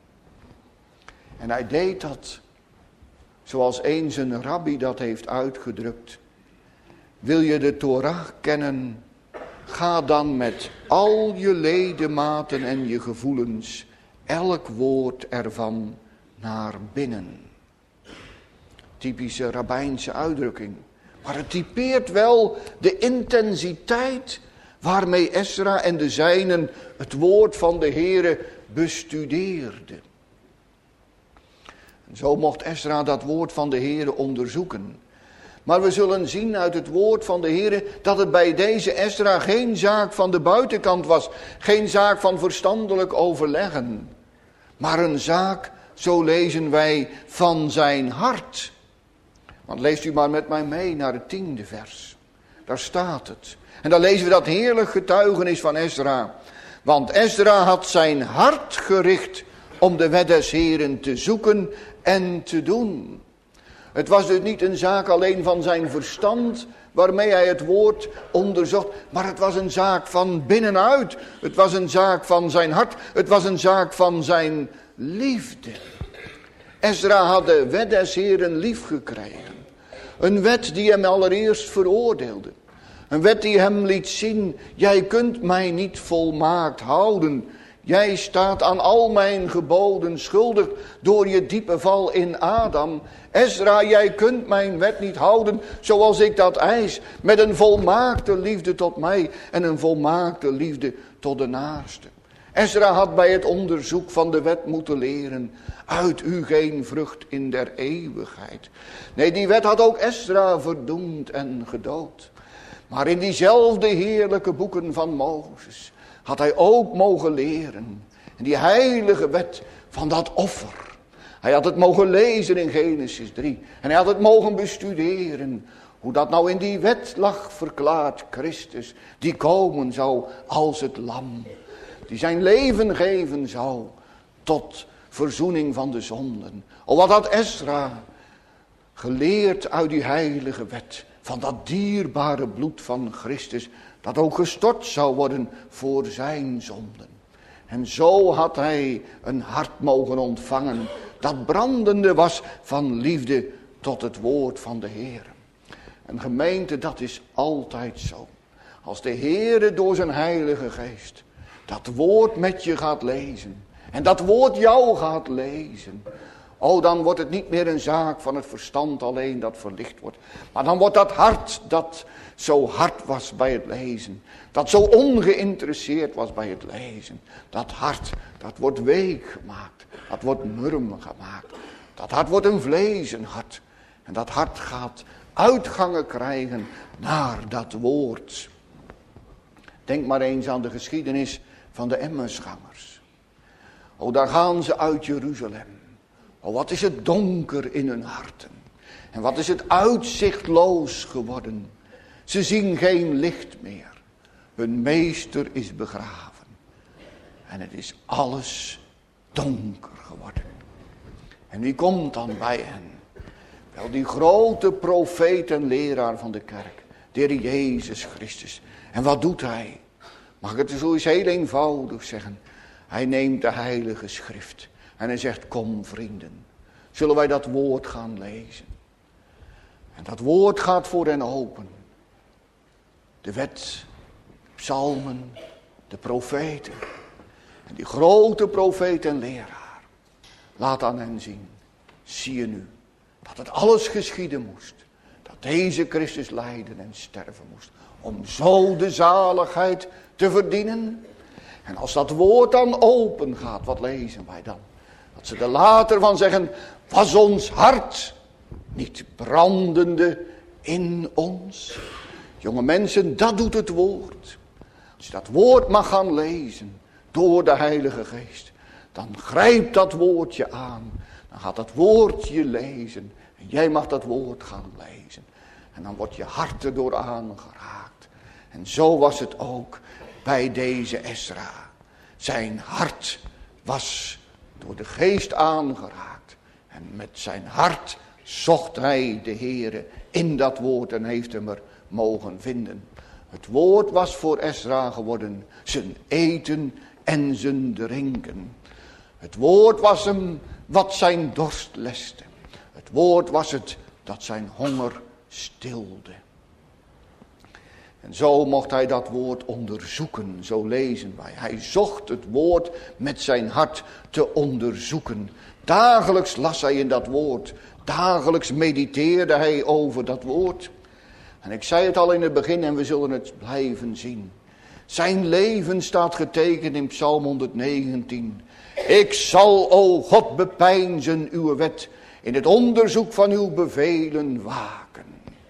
En hij deed dat zoals eens een rabbi dat heeft uitgedrukt. Wil je de Torah kennen, ga dan met al je ledematen en je gevoelens, elk woord ervan, naar binnen. Typische rabbijnse uitdrukking. Maar het typeert wel de intensiteit waarmee Ezra en de zijnen het woord van de Heere bestudeerden. Zo mocht Ezra dat woord van de Heere onderzoeken. Maar we zullen zien uit het woord van de Heere dat het bij deze Ezra geen zaak van de buitenkant was. Geen zaak van verstandelijk overleggen. Maar een zaak, zo lezen wij, van zijn hart. Want leest u maar met mij mee naar het 10e vers. Daar staat het. En dan lezen we dat heerlijk getuigenis van Ezra. Want Ezra had zijn hart gericht om de wet des Heeren te zoeken en te doen. Het was dus niet een zaak alleen van zijn verstand waarmee hij het woord onderzocht, maar het was een zaak van binnenuit. Het was een zaak van zijn hart. Het was een zaak van zijn liefde. Ezra had de wet des Heeren lief gekregen. Een wet die hem allereerst veroordeelde. Een wet die hem liet zien, jij kunt mij niet volmaakt houden. Jij staat aan al mijn geboden schuldig door je diepe val in Adam. Ezra, jij kunt mijn wet niet houden zoals ik dat eis. Met een volmaakte liefde tot mij en een volmaakte liefde tot de naaste. Ezra had bij het onderzoek van de wet moeten leren. Uit u geen vrucht in der eeuwigheid. Nee, die wet had ook Ezra verdoemd en gedood. Maar in diezelfde heerlijke boeken van Mozes had hij ook mogen leren. En die heilige wet van dat offer. Hij had het mogen lezen in Genesis 3. En hij had het mogen bestuderen. Hoe dat nou in die wet lag verklaard, Christus. Die komen zou als het lam. Die zijn leven geven zou tot verzoening van de zonden. O, wat had Ezra geleerd uit die heilige wet. Van dat dierbare bloed van Christus. Dat ook gestort zou worden voor zijn zonden. En zo had hij een hart mogen ontvangen. Dat brandende was van liefde tot het woord van de Heer. En gemeente, dat is altijd zo. Als de Heer door zijn Heilige Geest dat woord met je gaat lezen. En dat woord jou gaat lezen. Oh, dan wordt het niet meer een zaak van het verstand alleen dat verlicht wordt. Maar dan wordt dat hart dat zo hard was bij het lezen. Dat zo ongeïnteresseerd was bij het lezen. Dat hart, dat wordt week gemaakt. Dat wordt murm gemaakt. Dat hart wordt een vlezen hart. En dat hart gaat uitgangen krijgen naar dat woord. Denk maar eens aan de geschiedenis van de Emmausgangers. Oh, daar gaan ze uit Jeruzalem. Oh, wat is het donker in hun harten. En wat is het uitzichtloos geworden. Ze zien geen licht meer. Hun meester is begraven. En het is alles donker geworden. En wie komt dan bij hen? Wel, die grote profeet en leraar van de kerk. De Heer Jezus Christus. En wat doet hij? Mag ik het zo eens heel eenvoudig zeggen. Hij neemt de heilige schrift. En hij zegt, kom vrienden. Zullen wij dat woord gaan lezen? En dat woord gaat voor hen open. De wet, psalmen, de profeten. En die grote profeet en leraar. Laat aan hen zien. Zie je nu. Dat het alles geschieden moest. Dat deze Christus lijden en sterven moest. Om zo de zaligheid te verdienen. En als dat woord dan open gaat, wat lezen wij dan? Dat ze er later van zeggen, was ons hart niet brandende in ons? Jonge mensen, dat doet het woord. Als je dat woord mag gaan lezen door de Heilige Geest, dan grijpt dat woordje aan. Dan gaat dat woordje lezen. En jij mag dat woord gaan lezen. En dan wordt je hart erdoor aangeraakt. En zo was het ook bij deze Esra. Zijn hart was door de geest aangeraakt. En met zijn hart zocht hij de Heere in dat woord en heeft hem er mogen vinden. Het woord was voor Esra geworden zijn eten en zijn drinken. Het woord was hem wat zijn dorst leste. Het woord was het dat zijn honger stilde. En zo mocht hij dat woord onderzoeken, zo lezen wij. Hij zocht het woord met zijn hart te onderzoeken. Dagelijks las hij in dat woord. Dagelijks mediteerde hij over dat woord. En ik zei het al in het begin en we zullen het blijven zien. Zijn leven staat getekend in Psalm 119. Ik zal, o God, bepeinzen uw wet, in het onderzoek van uw bevelen waken.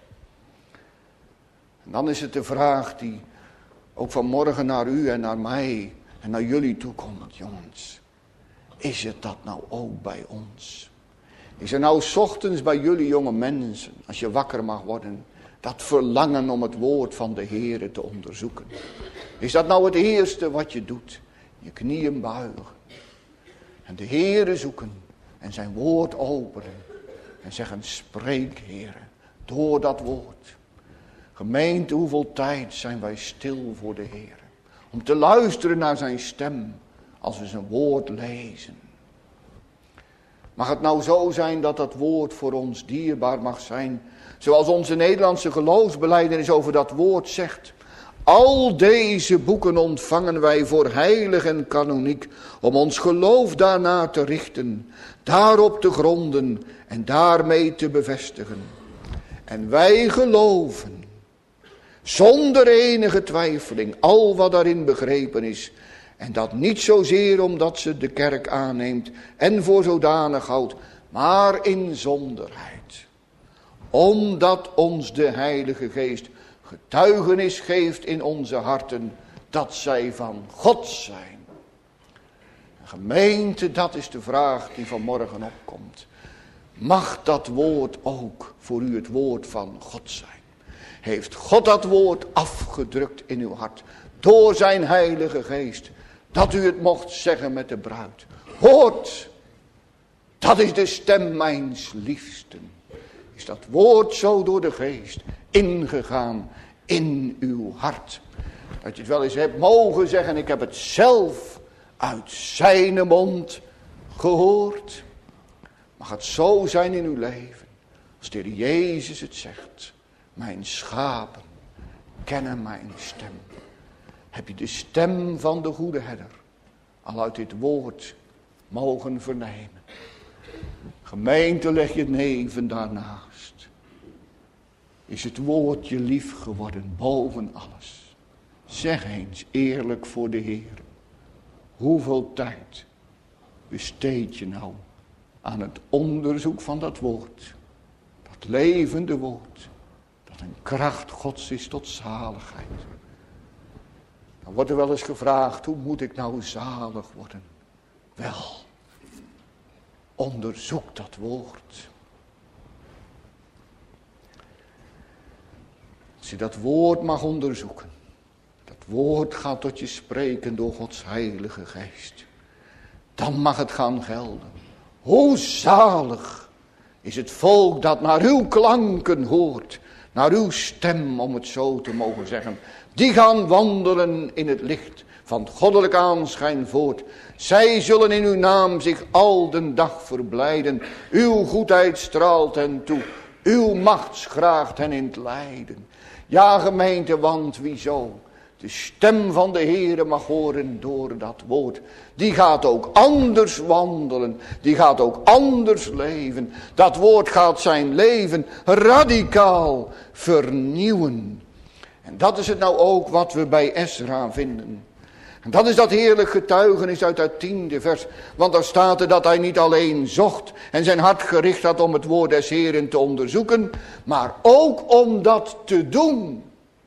En dan is het de vraag die ook vanmorgen naar u en naar mij en naar jullie toekomt, jongens. Is het dat nou ook bij ons? Is er nou 's ochtends bij jullie jonge mensen, als je wakker mag worden, dat verlangen om het woord van de Heere te onderzoeken? Is dat nou het eerste wat je doet? Je knieën buigen. En de Heere zoeken. En zijn woord openen. En zeggen, spreek Heere. Door dat woord. Gemeente, hoeveel tijd zijn wij stil voor de Heere. Om te luisteren naar zijn stem. Als we zijn woord lezen. Mag het nou zo zijn dat dat woord voor ons dierbaar mag zijn. Zoals onze Nederlandse geloofsbelijdenis over dat woord zegt. Al deze boeken ontvangen wij voor heilig en kanoniek, om ons geloof daarna te richten, daarop te gronden en daarmee te bevestigen. En wij geloven, zonder enige twijfeling, al wat daarin begrepen is, en dat niet zozeer omdat ze de kerk aanneemt en voor zodanig houdt, maar in zonderheid. Omdat ons de Heilige Geest getuigenis geeft in onze harten dat zij van God zijn. Gemeente, dat is de vraag die vanmorgen opkomt. Mag dat woord ook voor u het woord van God zijn? Heeft God dat woord afgedrukt in uw hart door zijn Heilige Geest, dat u het mocht zeggen met de bruid? Hoort, dat is de stem mijns liefsten. Is dat woord zo door de Geest ingegaan in uw hart? Dat je het wel eens hebt mogen zeggen, ik heb het zelf uit zijn mond gehoord. Mag het zo zijn in uw leven. Als de Heer Jezus het zegt. Mijn schapen kennen mijn stem. Heb je de stem van de goede herder al uit dit woord mogen vernemen. Gemeente, leg je neven daarnaast. Is het woord je lief geworden boven alles? Zeg eens eerlijk voor de Heer. Hoeveel tijd besteed je nou aan het onderzoek van dat woord? Dat levende woord. Dat een kracht Gods is tot zaligheid. Dan wordt er wel eens gevraagd, hoe moet ik nou zalig worden? Wel, onderzoek dat woord. Als je dat woord mag onderzoeken. Dat woord gaat tot je spreken door Gods heilige geest. Dan mag het gaan gelden. Hoe zalig is het volk dat naar uw klanken hoort. Naar uw stem, om het zo te mogen zeggen. Die gaan wandelen in het licht van het goddelijk aanschijn voort. Zij zullen in uw naam zich al den dag verblijden. Uw goedheid straalt hen toe. Uw macht schraagt hen in het lijden. Ja, gemeente, want wie zo de stem van de Heere mag horen door dat woord. Die gaat ook anders wandelen. Die gaat ook anders leven. Dat woord gaat zijn leven radicaal vernieuwen. En dat is het nou ook wat we bij Ezra vinden. En dat is dat heerlijk getuigenis uit het 10e vers. Want daar staat er dat hij niet alleen zocht en zijn hart gericht had om het woord des Heeren te onderzoeken. Maar ook om dat te doen.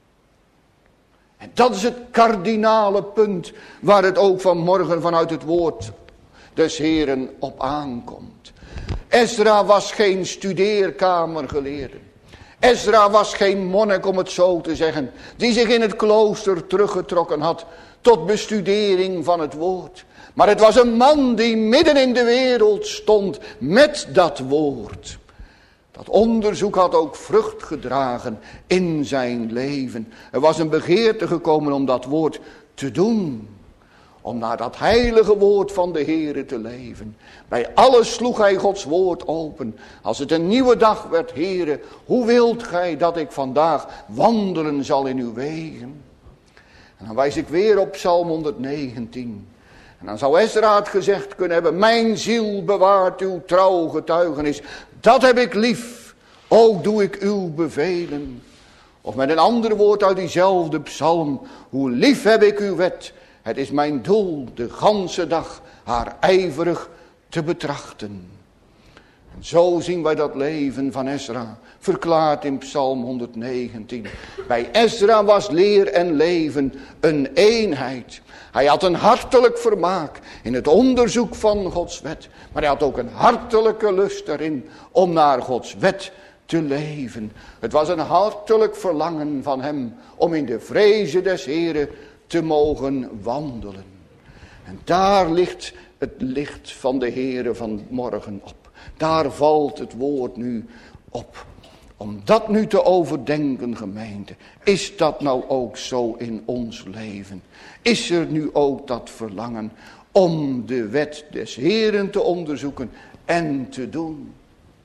En dat is het kardinale punt waar het ook vanmorgen vanuit het woord des Heeren op aankomt. Ezra was geen studeerkamergeleerde. Ezra was geen monnik, om het zo te zeggen, die zich in het klooster teruggetrokken had tot bestudering van het woord. Maar het was een man die midden in de wereld stond met dat woord. Dat onderzoek had ook vrucht gedragen in zijn leven. Er was een begeerte gekomen om dat woord te doen. Om naar dat heilige woord van de Heere te leven. Bij alles sloeg hij Gods woord open. Als het een nieuwe dag werd, Heere, hoe wilt gij dat ik vandaag wandelen zal in uw wegen? En dan wijs ik weer op Psalm 119. En dan zou Ezra het gezegd kunnen hebben. Mijn ziel bewaart uw trouw getuigenis. Dat heb ik lief. Ook doe ik uw bevelen. Of met een ander woord uit diezelfde psalm. Hoe lief heb ik uw wet. Het is mijn doel de ganse dag haar ijverig te betrachten. En zo zien wij dat leven van Ezra verklaard in Psalm 119. Bij Ezra was leer en leven een eenheid. Hij had een hartelijk vermaak in het onderzoek van Gods wet. Maar hij had ook een hartelijke lust erin om naar Gods wet te leven. Het was een hartelijk verlangen van hem om in de vreze des Heren te mogen wandelen. En daar ligt het licht van de Heere van morgen op. Daar valt het woord nu op. Om dat nu te overdenken, gemeente. Is dat nou ook zo in ons leven? Is er nu ook dat verlangen om de wet des Heeren te onderzoeken en te doen?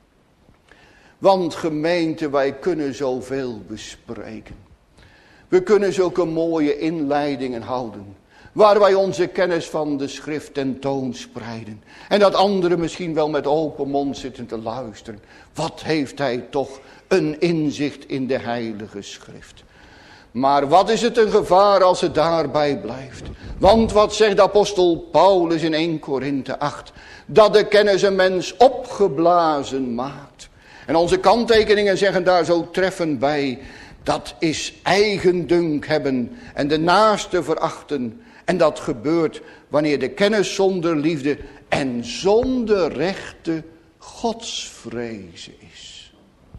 Want gemeente, wij kunnen zoveel bespreken. We kunnen zulke mooie inleidingen houden. Waar wij onze kennis van de schrift tentoonspreiden. En dat anderen misschien wel met open mond zitten te luisteren. Wat heeft hij toch een inzicht in de heilige schrift. Maar wat is het een gevaar als het daarbij blijft. Want wat zegt apostel Paulus in 1 Korinthe 8. Dat de kennis een mens opgeblazen maakt. En onze kanttekeningen zeggen daar zo treffend bij. Dat is eigendunk hebben en de naaste verachten. En dat gebeurt wanneer de kennis zonder liefde en zonder rechte godsvreze is.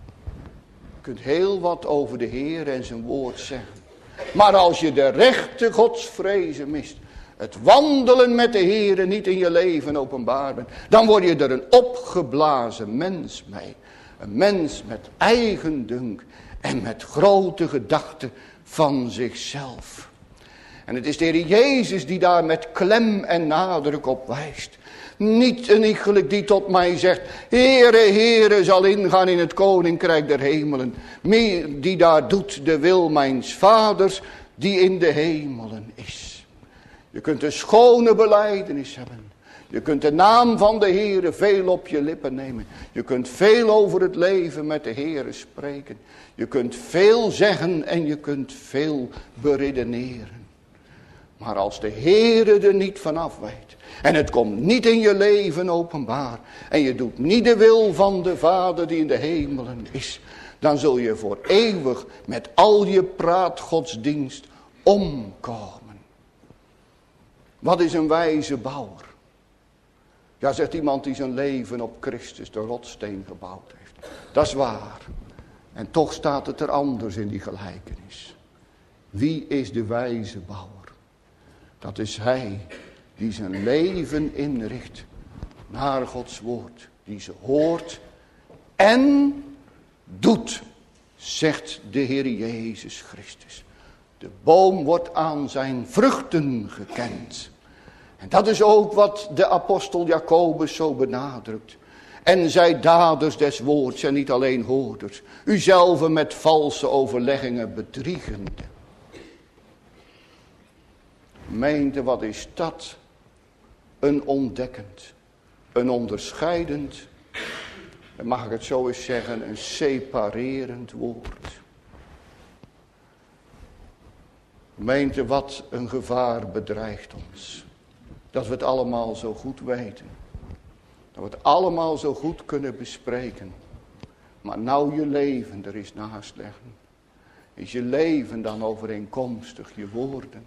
Je kunt heel wat over de Heer en zijn woord zeggen. Maar als je de rechte godsvreze mist, het wandelen met de Heer niet in je leven openbaar bent, dan word je er een opgeblazen mens mee. Een mens met eigendunk en met grote gedachten van zichzelf. En het is de Heer Jezus die daar met klem en nadruk op wijst. Niet een iegelijk die tot mij zegt, Heere, Heere, zal ingaan in het koninkrijk der hemelen. Meer die daar doet de wil mijns vaders, die in de hemelen is. Je kunt een schone belijdenis hebben. Je kunt de naam van de Heere veel op je lippen nemen. Je kunt veel over het leven met de Heere spreken. Je kunt veel zeggen en je kunt veel beredeneren. Maar als de Heere er niet vanaf weet. En het komt niet in je leven openbaar. En je doet niet de wil van de Vader die in de hemelen is. Dan zul je voor eeuwig met al je praatgodsdienst omkomen. Wat is een wijze bouwer? Ja, zegt iemand die zijn leven op Christus, de rotsteen, gebouwd heeft. Dat is waar. En toch staat het er anders in die gelijkenis. Wie is de wijze bouwer? Dat is hij die zijn leven inricht naar Gods woord. Die ze hoort en doet, zegt de Heer Jezus Christus. De boom wordt aan zijn vruchten gekend. En dat is ook wat de apostel Jacobus zo benadrukt. En zij daders des woords en niet alleen hoorders. Uzelve met valse overleggingen bedriegende. Gemeente, wat is dat? Een ontdekkend, een onderscheidend, en mag ik het zo eens zeggen, een separerend woord. Gemeente, wat een gevaar bedreigt ons. Dat we het allemaal zo goed weten. Dat we het allemaal zo goed kunnen bespreken. Maar nou je leven er eens naast leggen. Is je leven dan overeenkomstig je woorden?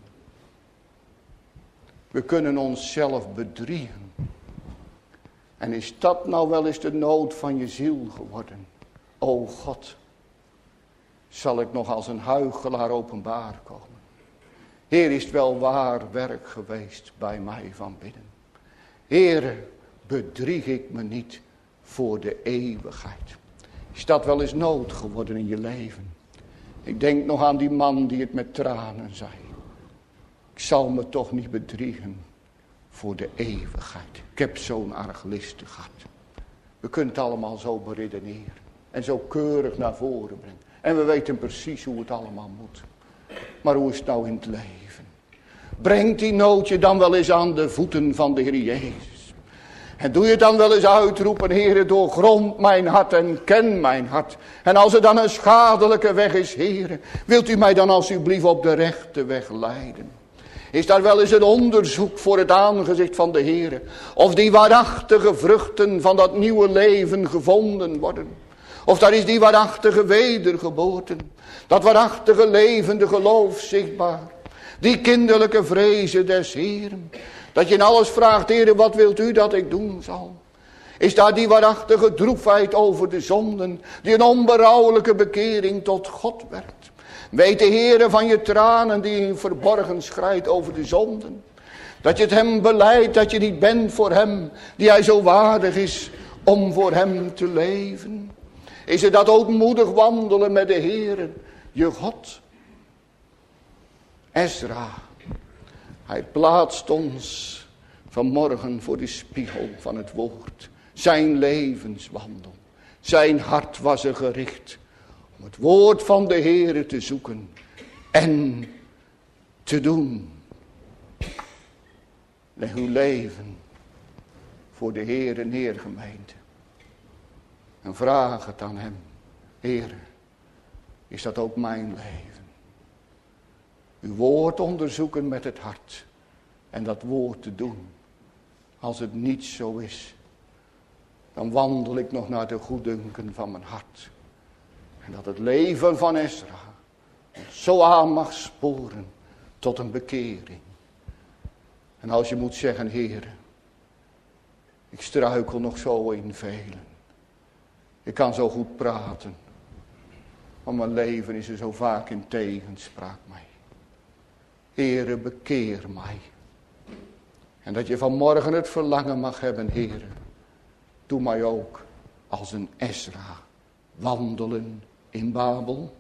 We kunnen onszelf bedriegen. En is dat nou wel eens de nood van je ziel geworden? O God, zal ik nog als een huichelaar openbaar komen? Heer, is het wel waar werk geweest bij mij van binnen? Heere, bedrieg ik me niet voor de eeuwigheid? Is dat wel eens nood geworden in je leven? Ik denk nog aan die man die het met tranen zei. Ik zal me toch niet bedriegen voor de eeuwigheid. Ik heb zo'n argliste gehad. We kunnen het allemaal zo beredeneren. En zo keurig naar voren brengen. En we weten precies hoe het allemaal moet. Maar hoe is het nou in het leven? Brengt die nood je dan wel eens aan de voeten van de Heer Jezus? En doe je dan wel eens uitroepen, Heere, doorgrond mijn hart en ken mijn hart. En als er dan een schadelijke weg is, Heere, wilt u mij dan alsjeblieft op de rechte weg leiden? Is daar wel eens een onderzoek voor het aangezicht van de Heere? Of die waarachtige vruchten van dat nieuwe leven gevonden worden? Of daar is die waarachtige wedergeboorte? Dat waarachtige levende geloof zichtbaar? Die kinderlijke vrezen des Heeren? Dat je in alles vraagt, Heere, wat wilt u dat ik doen zal? Is daar die waarachtige droefheid over de zonden, die een onberouwelijke bekering tot God werkt? Weet de Heere van je tranen die in verborgen schrijdt over de zonden? Dat je het hem belijdt, dat je niet bent voor hem, die hij zo waardig is om voor hem te leven? Is het dat ootmoedig wandelen met de Heere, je God? Ezra, hij plaatst ons vanmorgen voor de spiegel van het woord. Zijn levenswandel, zijn hart was er gericht om het woord van de Heere te zoeken en te doen. Leg uw leven voor de Heere neer, gemeente. En vraag het aan hem. Heere, is dat ook mijn leven? Uw woord onderzoeken met het hart. En dat woord te doen. Als het niet zo is, dan wandel ik nog naar de goeddunken van mijn hart. En dat het leven van Ezra ons zo aan mag sporen tot een bekering. En als je moet zeggen, Heere, ik struikel nog zo in velen. Ik kan zo goed praten. Maar mijn leven is er zo vaak in tegenspraak mee. Heere, bekeer mij. En dat je vanmorgen het verlangen mag hebben, Heere. Doe mij ook als een Ezra wandelen in Babel.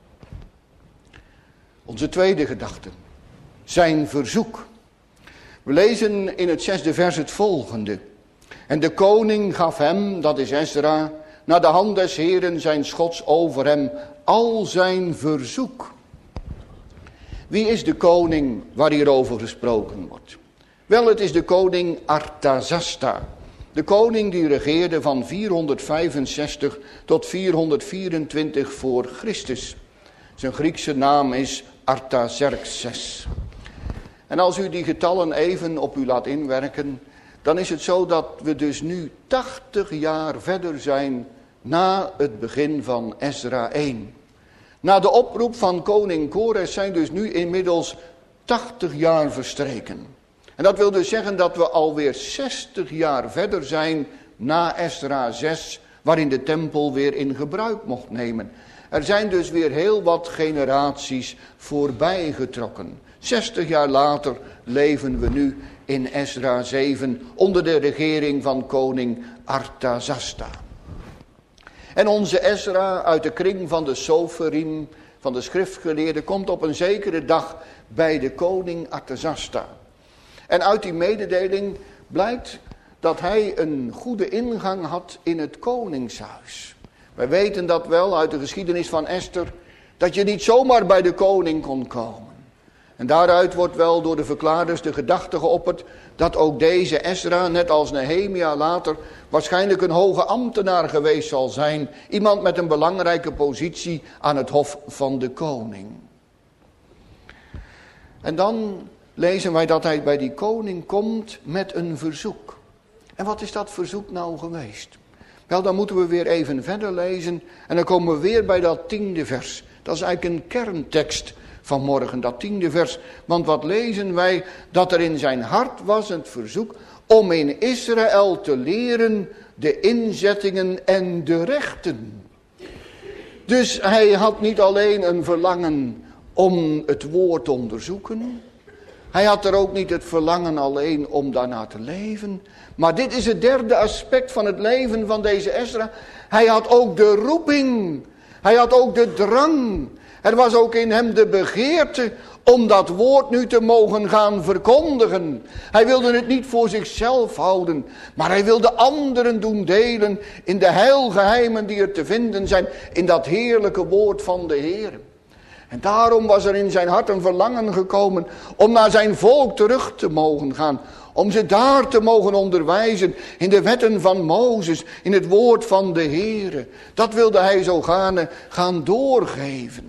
Onze tweede gedachte. Zijn verzoek. We lezen in het 6e vers het volgende. En de koning gaf hem, dat is Ezra, naar de hand des Heeren zijn Gods over hem al zijn verzoek. Wie is de koning waar hierover gesproken wordt? Wel, het is de koning Artazasta. De koning die regeerde van 465 tot 424 voor Christus. Zijn Griekse naam is Artaxerxes. En als u die getallen even op u laat inwerken, dan is het zo dat we dus nu 80 jaar verder zijn na het begin van Ezra 1. Na de oproep van koning Kores zijn dus nu inmiddels 80 jaar verstreken. En dat wil dus zeggen dat we alweer 60 jaar verder zijn na Ezra 6, waarin de tempel weer in gebruik mocht nemen. Er zijn dus weer heel wat generaties voorbij getrokken. 60 jaar later leven we nu in Ezra 7 onder de regering van koning Artazasta. En onze Ezra uit de kring van de Soferim, van de schriftgeleerden, komt op een zekere dag bij de koning Artazasta. En uit die mededeling blijkt dat hij een goede ingang had in het koningshuis. Wij weten dat wel uit de geschiedenis van Esther, dat je niet zomaar bij de koning kon komen. En daaruit wordt wel door de verklaarders de gedachte geopperd dat ook deze Ezra, net als Nehemia later, waarschijnlijk een hoge ambtenaar geweest zal zijn. Iemand met een belangrijke positie aan het hof van de koning. En dan lezen wij dat hij bij die koning komt met een verzoek. En wat is dat verzoek nou geweest? Wel, dan moeten we weer even verder lezen en dan komen we weer bij dat 10e vers. Dat is eigenlijk een kerntekst vanmorgen, dat 10e vers. Want wat lezen wij? Dat er in zijn hart was het verzoek om in Israël te leren de inzettingen en de rechten. Dus hij had niet alleen een verlangen om het woord te onderzoeken. Hij had er ook niet het verlangen alleen om daarna te leven. Maar dit is het derde aspect van het leven van deze Ezra. Hij had ook de roeping. Hij had ook de drang. Er was ook in hem de begeerte om dat woord nu te mogen gaan verkondigen. Hij wilde het niet voor zichzelf houden, maar hij wilde anderen doen delen in de heilgeheimen die er te vinden zijn in dat heerlijke woord van de Heer. En daarom was er in zijn hart een verlangen gekomen om naar zijn volk terug te mogen gaan. Om ze daar te mogen onderwijzen in de wetten van Mozes, in het woord van de Heer. Dat wilde hij zo gaan doorgeven.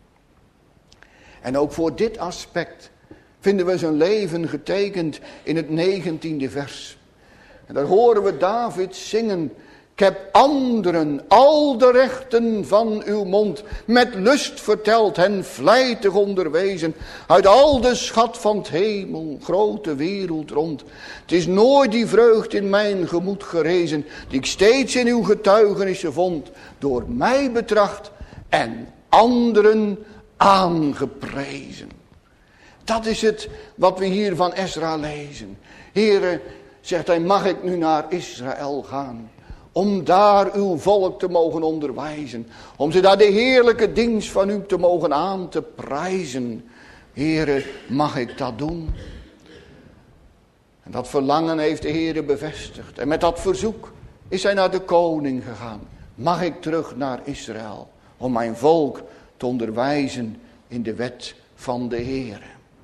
En ook voor dit aspect vinden we zijn leven getekend in het 19e vers. En daar horen we David zingen. Ik heb anderen al de rechten van uw mond met lust verteld, hen vlijtig onderwezen. Uit al de schat van het hemel, grote wereld rond. Het is nooit die vreugd in mijn gemoed gerezen, die ik steeds in uw getuigenissen vond. Door mij betracht en anderen aangeprezen. Dat is het wat we hier van Ezra lezen. Heere, zegt hij, mag ik nu naar Israël gaan? Om daar uw volk te mogen onderwijzen. Om ze daar de heerlijke dienst van u te mogen aan te prijzen. Heere, mag ik dat doen? En dat verlangen heeft de Heere bevestigd. En met dat verzoek is hij naar de koning gegaan. Mag ik terug naar Israël? Om mijn volk te onderwijzen in de wet van de Heere.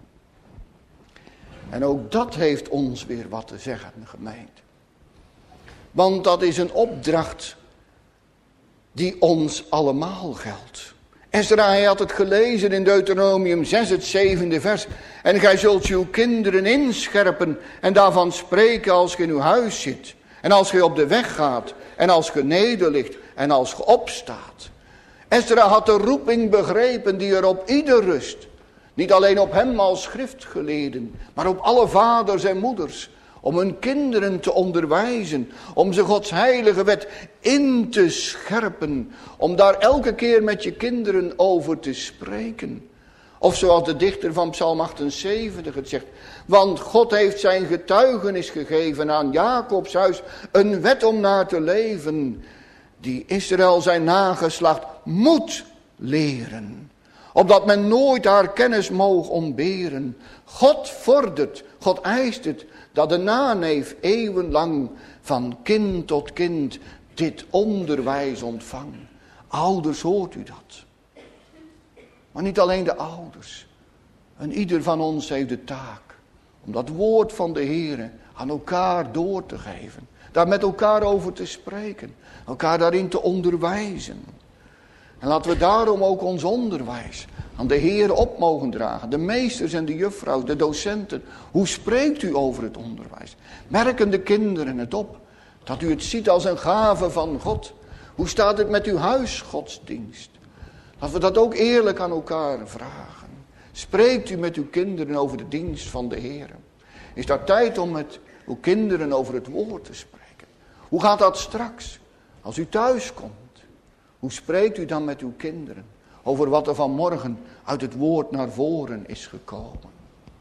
En ook dat heeft ons weer wat te zeggen, gemeente. Want dat is een opdracht die ons allemaal geldt. Ezra, hij had het gelezen in Deuteronomium 6, het 7e vers. En gij zult uw kinderen inscherpen en daarvan spreken als ge in uw huis zit. En als ge op de weg gaat en als ge nederligt en als ge opstaat. Ezra had de roeping begrepen die er op ieder rust. Niet alleen op hem als schriftgeleerden, maar op alle vaders en moeders. Om hun kinderen te onderwijzen. Om ze Gods heilige wet in te scherpen. Om daar elke keer met je kinderen over te spreken. Of zoals de dichter van Psalm 78 het zegt. Want God heeft zijn getuigenis gegeven aan Jacobs huis. Een wet om naar te leven. Die Israël zijn nageslacht moet leren. Opdat men nooit haar kennis moog ontberen. God vordert, God eist het. Dat de naneef eeuwenlang van kind tot kind dit onderwijs ontvangen. Ouders, hoort u dat? Maar niet alleen de ouders. En ieder van ons heeft de taak om dat woord van de Heer aan elkaar door te geven. Daar met elkaar over te spreken. Elkaar daarin te onderwijzen. En laten we daarom ook ons onderwijs aan de Heer op mogen dragen. De meesters en de juffrouw, de docenten. Hoe spreekt u over het onderwijs? Merken de kinderen het op? Dat u het ziet als een gave van God. Hoe staat het met uw huisgodsdienst? Laten we dat ook eerlijk aan elkaar vragen. Spreekt u met uw kinderen over de dienst van de Heer? Is daar tijd om met uw kinderen over het woord te spreken? Hoe gaat dat straks? Als u thuis komt. Hoe spreekt u dan met uw kinderen? Over wat er vanmorgen uit het woord naar voren is gekomen.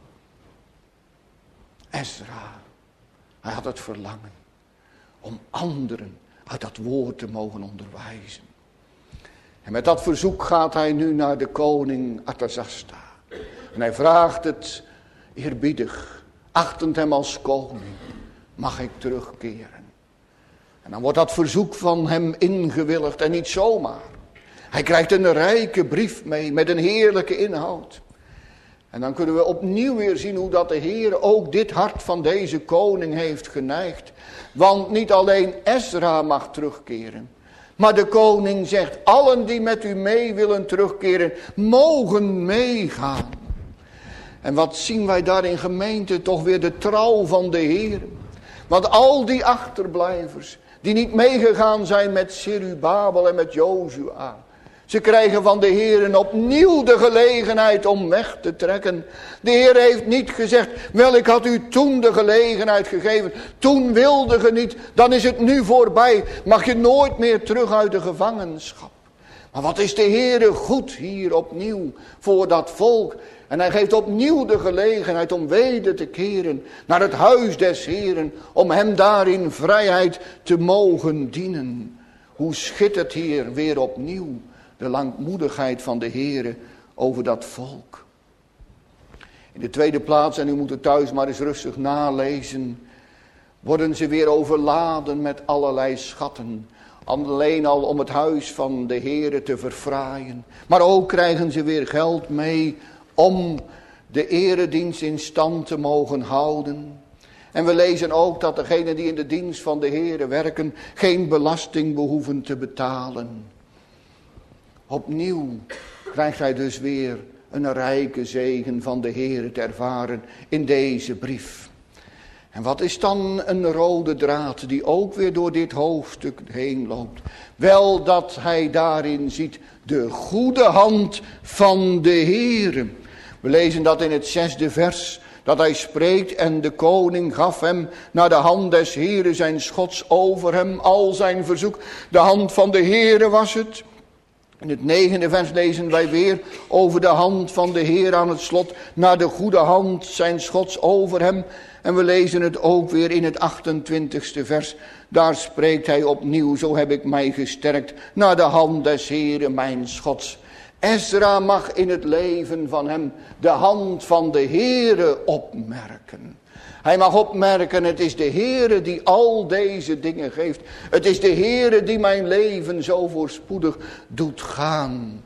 Ezra. Hij had het verlangen. Om anderen uit dat woord te mogen onderwijzen. En met dat verzoek gaat hij nu naar de koning Artasasta. En hij vraagt het eerbiedig, achtend hem als koning, mag ik terugkeren? En dan wordt dat verzoek van hem ingewilligd en niet zomaar. Hij krijgt een rijke brief mee met een heerlijke inhoud. En dan kunnen we opnieuw weer zien hoe dat de Heer ook dit hart van deze koning heeft geneigd. Want niet alleen Ezra mag terugkeren. Maar de koning zegt, allen die met u mee willen terugkeren, mogen meegaan. En wat zien wij daar in gemeente, toch weer de trouw van de Heer. Want al die achterblijvers, die niet meegegaan zijn met Zerubabel en met Jozua. Ze krijgen van de Heer opnieuw de gelegenheid om weg te trekken. De Heer heeft niet gezegd, wel ik had u toen de gelegenheid gegeven. Toen wilde ge niet, dan is het nu voorbij. Mag je nooit meer terug uit de gevangenschap. Maar wat is de Heer goed hier opnieuw voor dat volk. En hij geeft opnieuw de gelegenheid om weder te keren naar het huis des Heeren. Om hem daar in vrijheid te mogen dienen. Hoe schittert hier weer opnieuw de langmoedigheid van de Heere over dat volk. In de tweede plaats, en u moet het thuis maar eens rustig nalezen, worden ze weer overladen met allerlei schatten. Alleen al om het huis van de Heere te verfraaien. Maar ook krijgen ze weer geld mee om de eredienst in stand te mogen houden. En we lezen ook dat degenen die in de dienst van de Heere werken geen belasting behoeven te betalen. Opnieuw krijgt hij dus weer een rijke zegen van de Heer te ervaren in deze brief. En wat is dan een rode draad die ook weer door dit hoofdstuk heen loopt? Wel dat hij daarin ziet de goede hand van de Heer. We lezen dat in het 6e vers. Dat hij spreekt en de koning gaf hem naar de hand des Heeren zijn schots over hem al zijn verzoek. De hand van de Heere was het. In het 9e vers lezen wij weer over de hand van de Heer aan het slot. Naar de goede hand zijn schots over hem. En we lezen het ook weer in het 28e vers. Daar spreekt hij opnieuw, zo heb ik mij gesterkt. Naar de hand des Heeren mijn schots. Ezra mag in het leven van hem de hand van de Heere opmerken. Hij mag opmerken, het is de Heere die al deze dingen geeft. Het is de Heere die mijn leven zo voorspoedig doet gaan.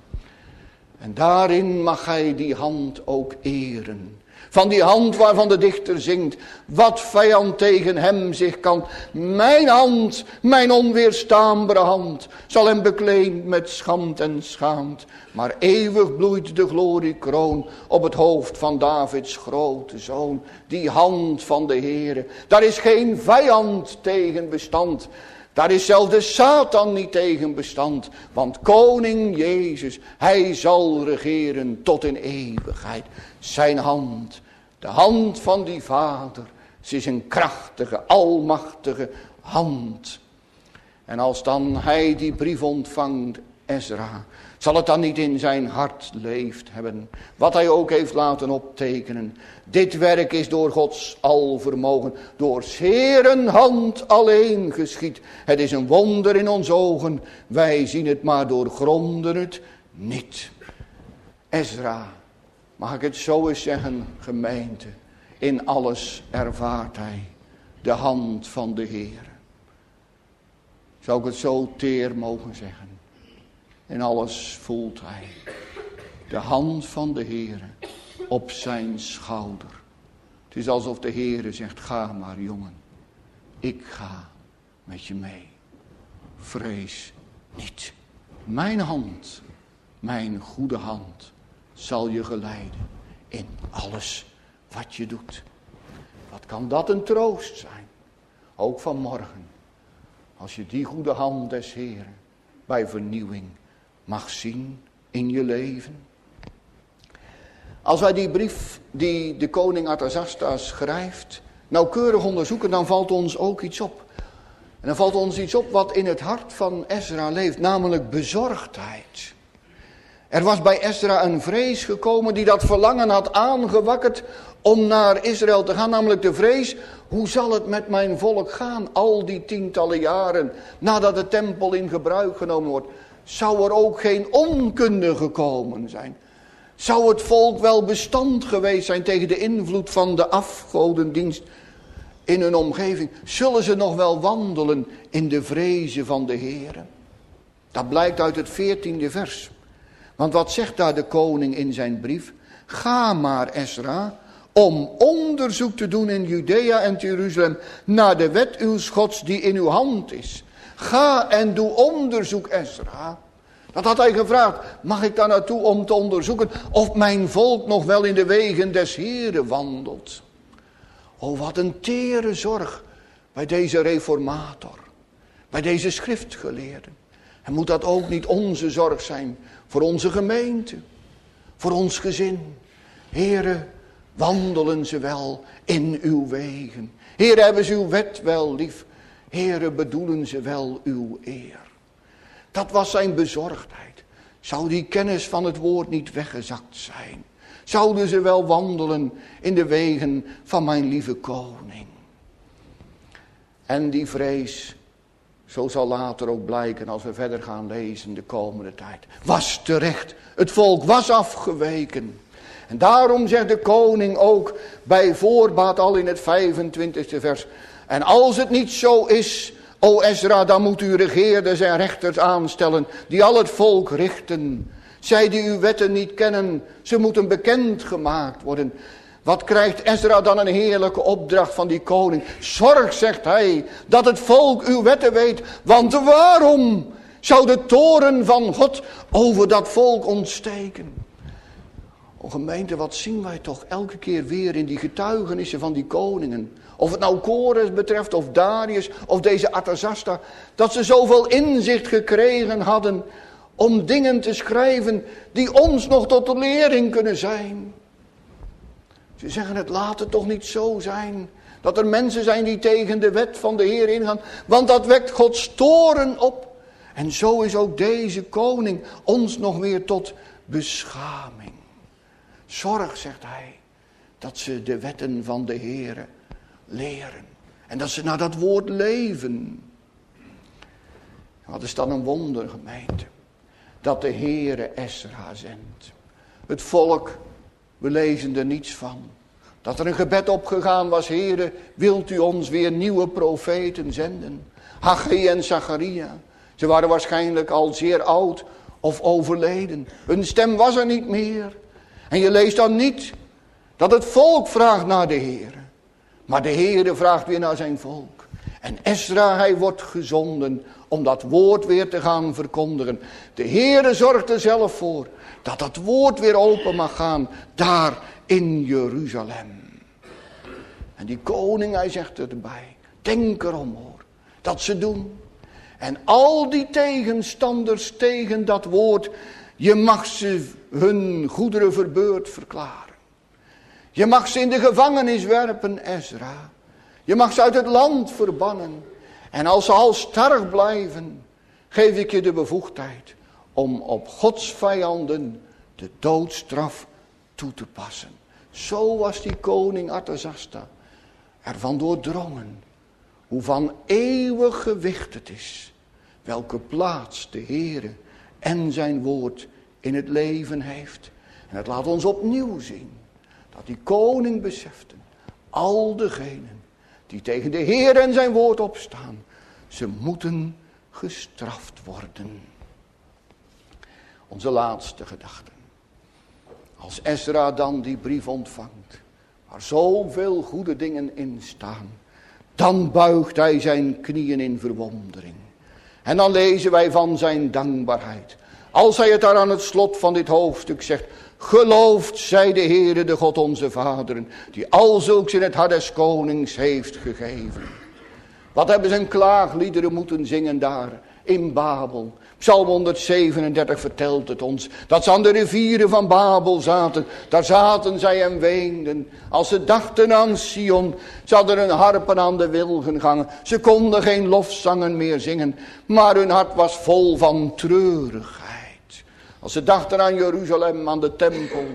En daarin mag hij die hand ook eren. Van die hand waarvan de dichter zingt, wat vijand tegen hem zich kan. Mijn hand, mijn onweerstaanbare hand, zal hem bekleed met schand en schaamd. Maar eeuwig bloeit de gloriekroon op het hoofd van Davids grote zoon. Die hand van de Heere, daar is geen vijand tegen bestand. Daar is zelfs de Satan niet tegen bestand. Want koning Jezus, hij zal regeren tot in eeuwigheid. Zijn hand, de hand van die vader, ze is een krachtige, almachtige hand. En als dan hij die brief ontvangt, Ezra, zal het dan niet in zijn hart leeft hebben, wat hij ook heeft laten optekenen. Dit werk is door Gods alvermogen, door 's Heeren hand alleen geschied. Het is een wonder in ons ogen, wij zien het maar doorgronden het niet. Ezra, mag ik het zo eens zeggen, gemeente, in alles ervaart hij de hand van de Heer. Zou ik het zo teer mogen zeggen. En alles voelt hij. De hand van de Heere op zijn schouder. Het is alsof de Heere zegt, ga maar jongen. Ik ga met je mee. Vrees niet. Mijn hand, mijn goede hand, zal je geleiden in alles wat je doet. Wat kan dat een troost zijn. Ook vanmorgen. Als je die goede hand des Heeren bij vernieuwing mag zien in je leven. Als wij die brief die de koning Arthasasta schrijft nauwkeurig onderzoeken, dan valt ons ook iets op. En dan valt ons iets op wat in het hart van Ezra leeft, namelijk bezorgdheid. Er was bij Ezra een vrees gekomen die dat verlangen had aangewakkerd om naar Israël te gaan. Namelijk de vrees, hoe zal het met mijn volk gaan al die tientallen jaren nadat de tempel in gebruik genomen wordt. Zou er ook geen onkunde gekomen zijn? Zou het volk wel bestand geweest zijn tegen de invloed van de afgodendienst in hun omgeving? Zullen ze nog wel wandelen in de vrezen van de Heere? Dat blijkt uit het 14e vers. Want wat zegt daar de koning in zijn brief? Ga maar, Ezra, om onderzoek te doen in Judea en Jeruzalem naar de wet uws Gods die in uw hand is. Ga en doe onderzoek, Ezra. Dat had hij gevraagd. Mag ik daar naartoe om te onderzoeken of mijn volk nog wel in de wegen des Heeren wandelt? Oh, wat een tere zorg bij deze reformator. Bij deze schriftgeleerde. En moet dat ook niet onze zorg zijn voor onze gemeente? Voor ons gezin? Heere, wandelen ze wel in uw wegen? Heere, hebben ze uw wet wel lief? Heere, bedoelen ze wel uw eer? Dat was zijn bezorgdheid. Zou die kennis van het woord niet weggezakt zijn? Zouden ze wel wandelen in de wegen van mijn lieve koning? En die vrees, zo zal later ook blijken als we verder gaan lezen de komende tijd, was terecht. Het volk was afgeweken. En daarom zegt de koning ook bij voorbaat al in het 25e vers. En als het niet zo is, o Ezra, dan moet u regeerders en rechters aanstellen die al het volk richten. Zij die uw wetten niet kennen, ze moeten bekendgemaakt worden. Wat krijgt Ezra dan een heerlijke opdracht van die koning. Zorg, zegt hij, dat het volk uw wetten weet. Want waarom zou de toorn van God over dat volk ontsteken? O gemeente, wat zien wij toch elke keer weer in die getuigenissen van die koningen. Of het nou Kores betreft, of Darius, of deze Arthasasta. Dat ze zoveel inzicht gekregen hadden om dingen te schrijven die ons nog tot de lering kunnen zijn. Ze zeggen, het laat het toch niet zo zijn dat er mensen zijn die tegen de wet van de Heer ingaan. Want dat wekt Gods toorn op. En zo is ook deze koning ons nog weer tot beschaming. Zorg, zegt hij, dat ze de wetten van de Heer leren. En dat ze naar dat woord leven. Wat is dan een wonder, gemeente. Dat de Heere Ezra zendt. Het volk, we lezen er niets van. Dat er een gebed opgegaan was, Heere, wilt u ons weer nieuwe profeten zenden? Haggai en Zacharia. Ze waren waarschijnlijk al zeer oud of overleden. Hun stem was er niet meer. En je leest dan niet dat het volk vraagt naar de Heere. Maar de Heere vraagt weer naar zijn volk. En Ezra, hij wordt gezonden om dat woord weer te gaan verkondigen. De Heere zorgt er zelf voor dat dat woord weer open mag gaan daar in Jeruzalem. En die koning, hij zegt erbij, denk erom hoor, dat ze doen. En al die tegenstanders tegen dat woord, je mag ze hun goederen verbeurd verklaren. Je mag ze in de gevangenis werpen, Ezra. Je mag ze uit het land verbannen. En als ze halsstarrig blijven, geef ik je de bevoegdheid om op Gods vijanden de doodstraf toe te passen. Zo was die koning Arthasasta ervan doordrongen hoe van eeuwig gewicht het is, welke plaats de Heere en zijn woord in het leven heeft. En het laat ons opnieuw zien dat die koning besefte, al degenen die tegen de Heer en zijn woord opstaan, ze moeten gestraft worden. Onze laatste gedachte. Als Ezra dan die brief ontvangt, waar zoveel goede dingen in staan, dan buigt hij zijn knieën in verwondering. En dan lezen wij van zijn dankbaarheid. Als hij het daar aan het slot van dit hoofdstuk zegt: geloofd zij de Heere, de God onze vaderen, die alzulks in het hart des konings heeft gegeven. Wat hebben ze een klaagliederen moeten zingen daar in Babel. Psalm 137 vertelt het ons. Dat ze aan de rivieren van Babel zaten. Daar zaten zij en weenden. Als ze dachten aan Sion. Ze hadden hun harpen aan de wilgen gangen. Ze konden geen lofzangen meer zingen. Maar hun hart was vol van treurigheid. Als ze dachten aan Jeruzalem, aan de tempel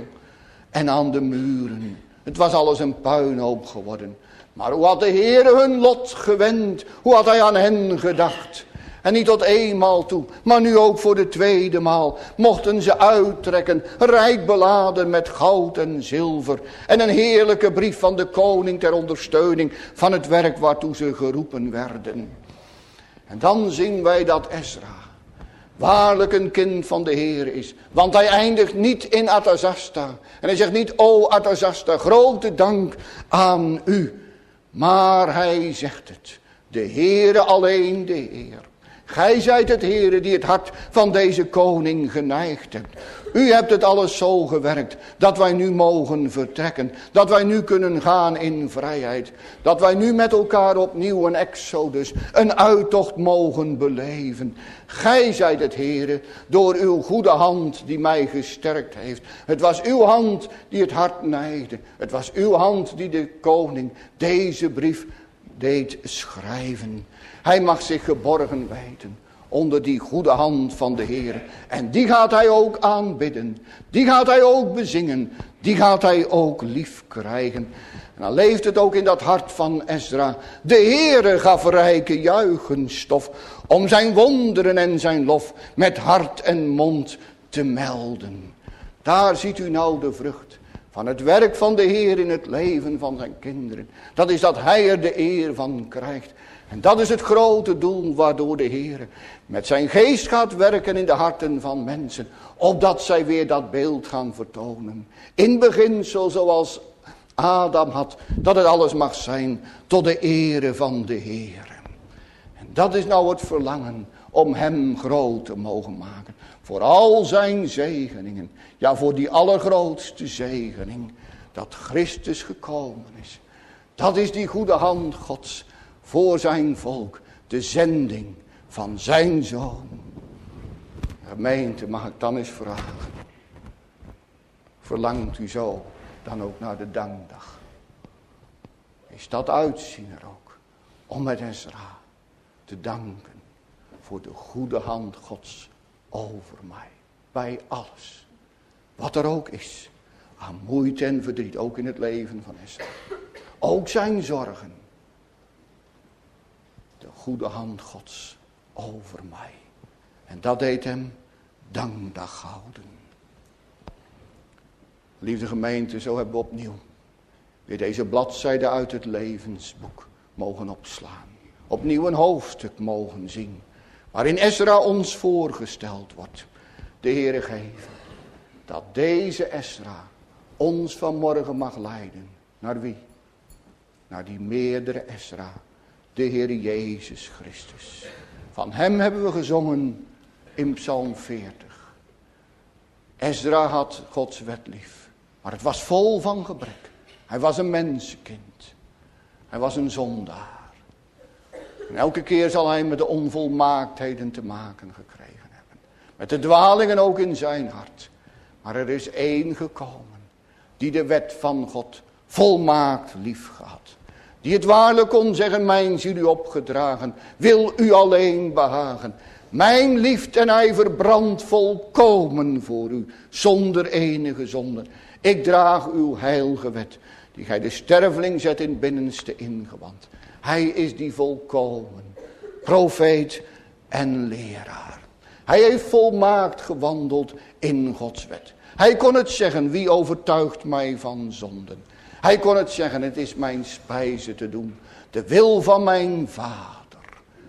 en aan de muren. Het was alles een puinhoop geworden. Maar hoe had de Heere hun lot gewend? Hoe had hij aan hen gedacht? En niet tot eenmaal toe, maar nu ook voor de tweede maal mochten ze uittrekken, rijk beladen met goud en zilver. En een heerlijke brief van de koning ter ondersteuning van het werk waartoe ze geroepen werden. En dan zien wij dat Ezra waarlijk een kind van de Heer is. Want hij eindigt niet in Artazasta. En hij zegt niet: o Artazasta, grote dank aan u. Maar hij zegt het: de Heere alleen de Heer. Gij zijt het Heere die het hart van deze koning geneigd hebt. U hebt het alles zo gewerkt dat wij nu mogen vertrekken. Dat wij nu kunnen gaan in vrijheid. Dat wij nu met elkaar opnieuw een exodus, een uittocht mogen beleven. Gij zijt het Heere door uw goede hand die mij gesterkt heeft. Het was uw hand die het hart neigde. Het was uw hand die de koning deze brief deed schrijven. Hij mag zich geborgen weten onder die goede hand van de Heer. En die gaat hij ook aanbidden. Die gaat hij ook bezingen. Die gaat hij ook lief krijgen. En dan leeft het ook in dat hart van Ezra. De Heere gaf rijke juichenstof om zijn wonderen en zijn lof met hart en mond te melden. Daar ziet u nou de vrucht van het werk van de Heer in het leven van zijn kinderen. Dat is dat hij er de eer van krijgt. En dat is het grote doel waardoor de Heer met zijn geest gaat werken in de harten van mensen. Opdat zij weer dat beeld gaan vertonen. In beginsel zoals Adam had. Dat het alles mag zijn tot de ere van de Heer. En dat is nou het verlangen om hem groot te mogen maken. Voor al zijn zegeningen. Ja, voor die allergrootste zegening. Dat Christus gekomen is. Dat is die goede hand Gods. Voor zijn volk, de zending van zijn zoon. Gemeente, mag ik dan eens vragen. Verlangt u zo dan ook naar de dankdag? Is dat uitzien er ook? Om met Ezra te danken voor de goede hand Gods over mij. Bij alles. Wat er ook is. Aan moeite en verdriet, ook in het leven van Ezra. Ook zijn zorgen. De goede hand Gods over mij. En dat deed hem dankdag houden. Liefde gemeente, zo hebben we opnieuw weer deze bladzijde uit het levensboek mogen opslaan. Opnieuw een hoofdstuk mogen zien. Waarin Ezra ons voorgesteld wordt. De Heere geven. Dat deze Ezra ons vanmorgen mag leiden. Naar wie? Naar die meerdere Ezra. De Heer Jezus Christus. Van hem hebben we gezongen in Psalm 40. Ezra had Gods wet lief. Maar het was vol van gebrek. Hij was een mensenkind. Hij was een zondaar. En elke keer zal hij met de onvolmaaktheden te maken gekregen hebben. Met de dwalingen ook in zijn hart. Maar er is één gekomen. Die de wet van God volmaakt lief gehad. Die het waarlijk kon zeggen, mijn ziel u opgedragen, wil u alleen behagen. Mijn liefde en ijver brandt volkomen voor u, zonder enige zonde. Ik draag uw heilige wet, die gij de sterveling zet in binnenste ingewand. Hij is die volkomen, profeet en leraar. Hij heeft volmaakt gewandeld in Gods wet. Hij kon het zeggen, wie overtuigt mij van zonden. Hij kon het zeggen, het is mijn spijze te doen. De wil van mijn vader.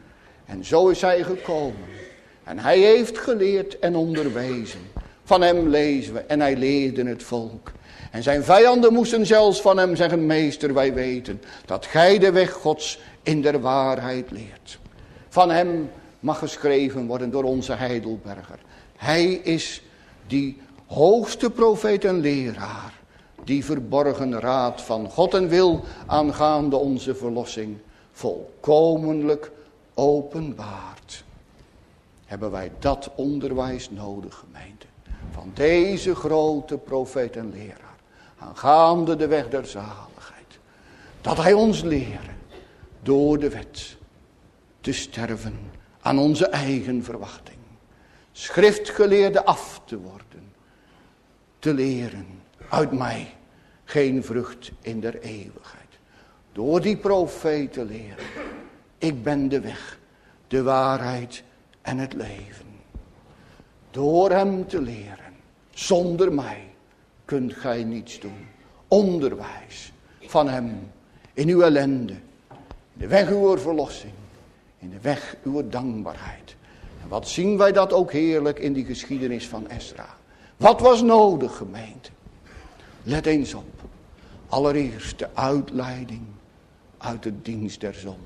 En zo is hij gekomen. En hij heeft geleerd en onderwezen. Van hem lezen we en hij leerde het volk. En zijn vijanden moesten zelfs van hem zeggen, meester, wij weten dat gij de weg Gods in der waarheid leert. Van hem mag geschreven worden door onze Heidelberger. Hij is die hoogste profeet en leraar, die verborgen raad van God en wil aangaande onze verlossing volkomenlijk openbaart. Hebben wij dat onderwijs nodig, gemeente, van deze grote profeet en leraar, aangaande de weg der zaligheid. Dat hij ons leren, door de wet, te sterven aan onze eigen verwachting. Schriftgeleerde af te worden, te leren, uit mij geen vrucht in der eeuwigheid. Door die profeet te leren, ik ben de weg, de waarheid en het leven. Door hem te leren, zonder mij kunt gij niets doen. Onderwijs van hem in uw ellende, in de weg uw verlossing, in de weg uw dankbaarheid. En wat zien wij dat ook heerlijk in die geschiedenis van Esra. Wat was nodig, gemeente? Let eens op. Allereerst de uitleiding uit de dienst der zonden.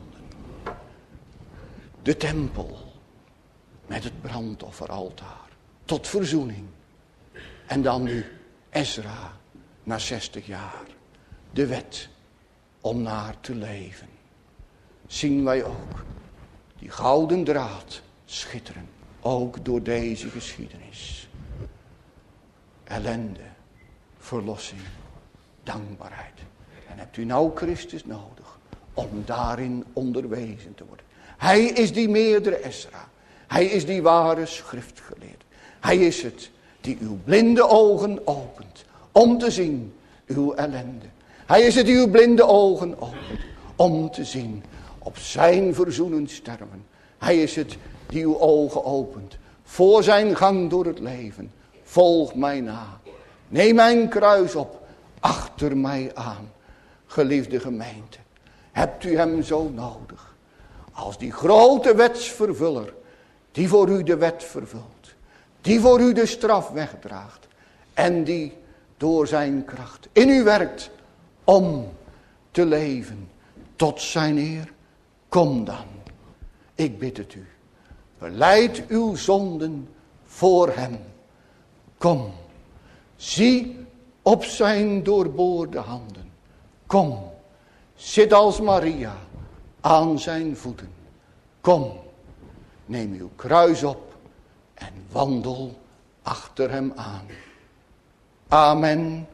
De tempel met het brandofferaltaar tot verzoening. En dan nu Esra na 60 jaar. De wet om naar te leven. Zien wij ook die gouden draad schitteren. Ook door deze geschiedenis. Ellende, verlossing, dankbaarheid. En hebt u nou Christus nodig om daarin onderwezen te worden. Hij is die meerdere Esra. Hij is die ware schriftgeleerde. Hij is het die uw blinde ogen opent om te zien uw ellende. Hij is het die uw blinde ogen opent om te zien op zijn verzoenend sterven. Hij is het die uw ogen opent voor zijn gang door het leven. Volg mij na. Neem mijn kruis op achter mij aan. Geliefde gemeente, hebt u hem zo nodig als die grote wetsvervuller die voor u de wet vervult, die voor u de straf wegdraagt en die door zijn kracht in u werkt om te leven tot zijn eer. Kom dan, ik bid het u, belijd uw zonden voor hem. Kom, zie op zijn doorboorde handen. Kom, zit als Maria aan zijn voeten. Kom, neem uw kruis op en wandel achter hem aan. Amen.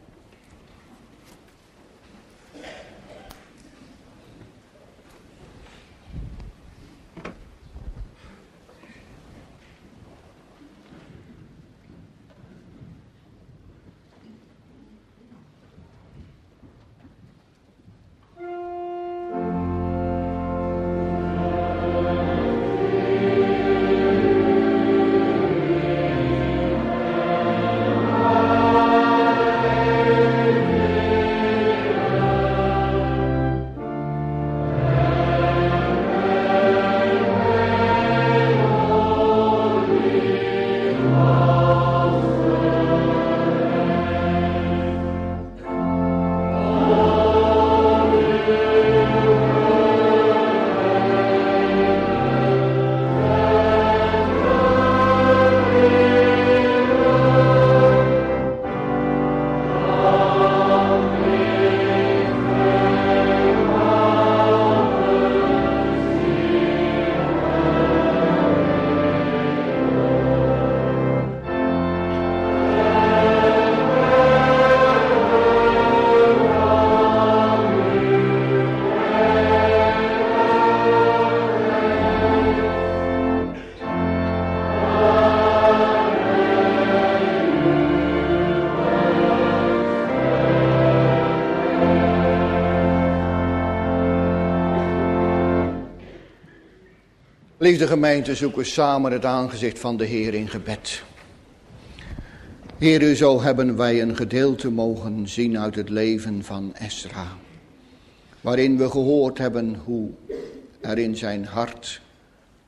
Liefde gemeente, zoeken we samen het aangezicht van de Heer in gebed. Heer, zo hebben wij een gedeelte mogen zien uit het leven van Esra. Waarin we gehoord hebben hoe er in zijn hart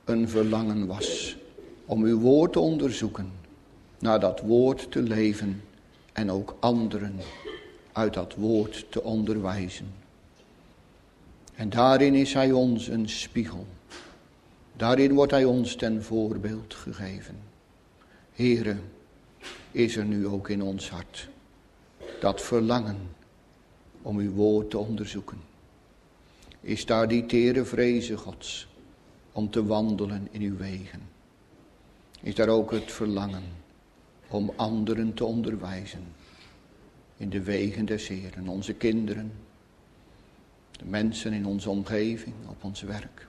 een verlangen was om uw woord te onderzoeken, naar dat woord te leven en ook anderen uit dat woord te onderwijzen. En daarin is hij ons een spiegel. Daarin wordt hij ons ten voorbeeld gegeven. Heere, is er nu ook in ons hart dat verlangen om uw woord te onderzoeken? Is daar die tere vreze Gods om te wandelen in uw wegen? Is daar ook het verlangen om anderen te onderwijzen in de wegen des Heeren, onze kinderen, de mensen in onze omgeving, op ons werk?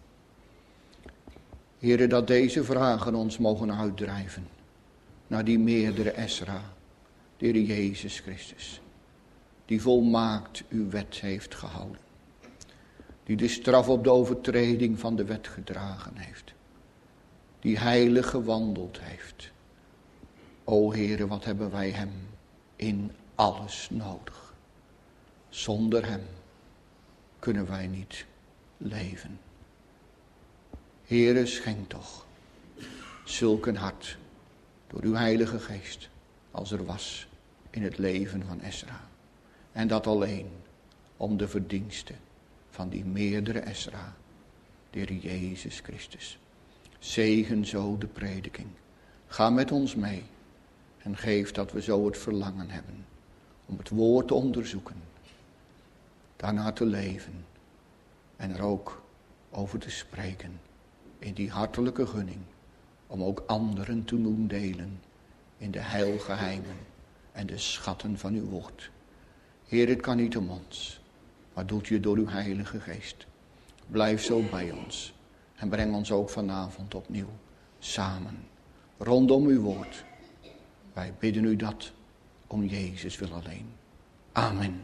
Heere, dat deze vragen ons mogen uitdrijven naar die meerdere Esra, de Heer Jezus Christus, die volmaakt uw wet heeft gehouden, die de straf op de overtreding van de wet gedragen heeft, die heilig gewandeld heeft. O Heere, wat hebben wij hem in alles nodig. Zonder hem kunnen wij niet leven. Heere, schenk toch zulk een hart door uw Heilige Geest als er was in het leven van Esra. En dat alleen om de verdienste van die meerdere Esra, de Heer Jezus Christus. Zegen zo de prediking. Ga met ons mee en geef dat we zo het verlangen hebben om het woord te onderzoeken, daarna te leven en er ook over te spreken in die hartelijke gunning om ook anderen te doen delen in de heilgeheimen en de schatten van uw woord. Heer, het kan niet om ons, maar doet je door uw Heilige Geest. Blijf zo bij ons en breng ons ook vanavond opnieuw samen rondom uw woord. Wij bidden u dat om Jezus wil alleen. Amen.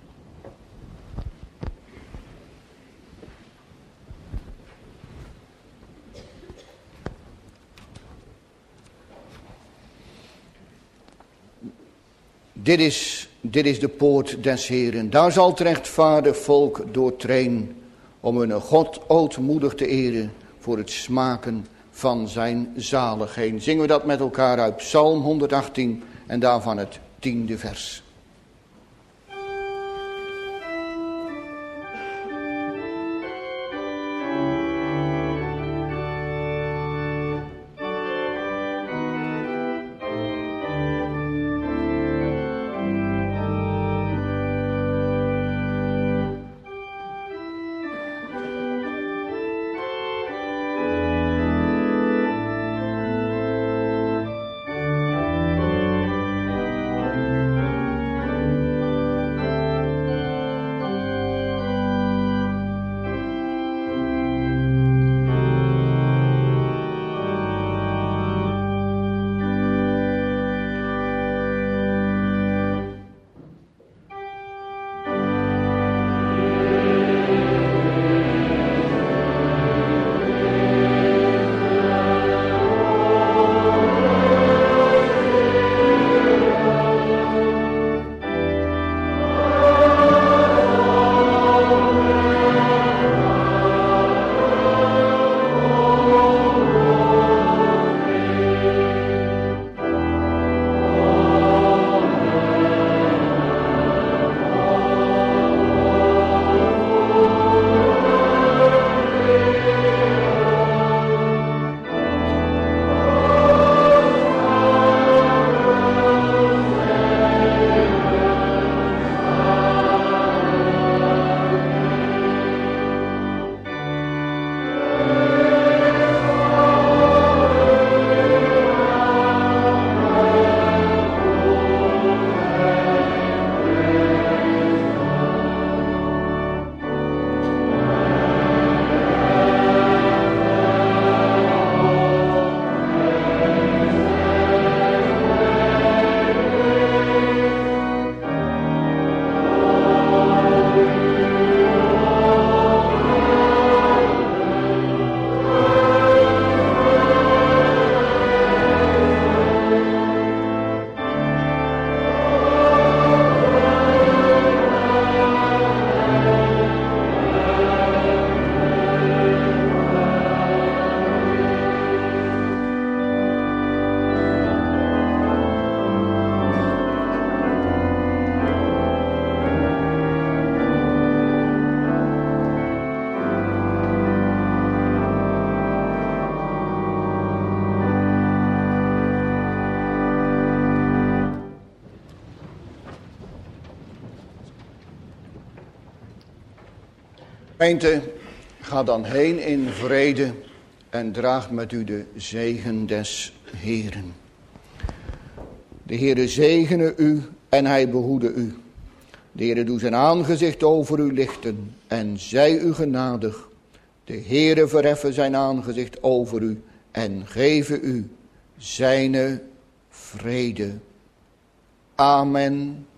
Dit is de poort des Heeren. Daar zal het rechtvaardig volk doortreden om hun God ootmoedig te eren voor het smaken van zijn zaligheid. Zingen we dat met elkaar uit Psalm 118 en daarvan het 10e vers. Gemeente, ga dan heen in vrede en draag met u de zegen des Heeren. De Heere zegene u en hij behoede u. De Heere doe zijn aangezicht over u lichten en zij u genadig. De Heere verheffen zijn aangezicht over u en geven u zijne vrede. Amen.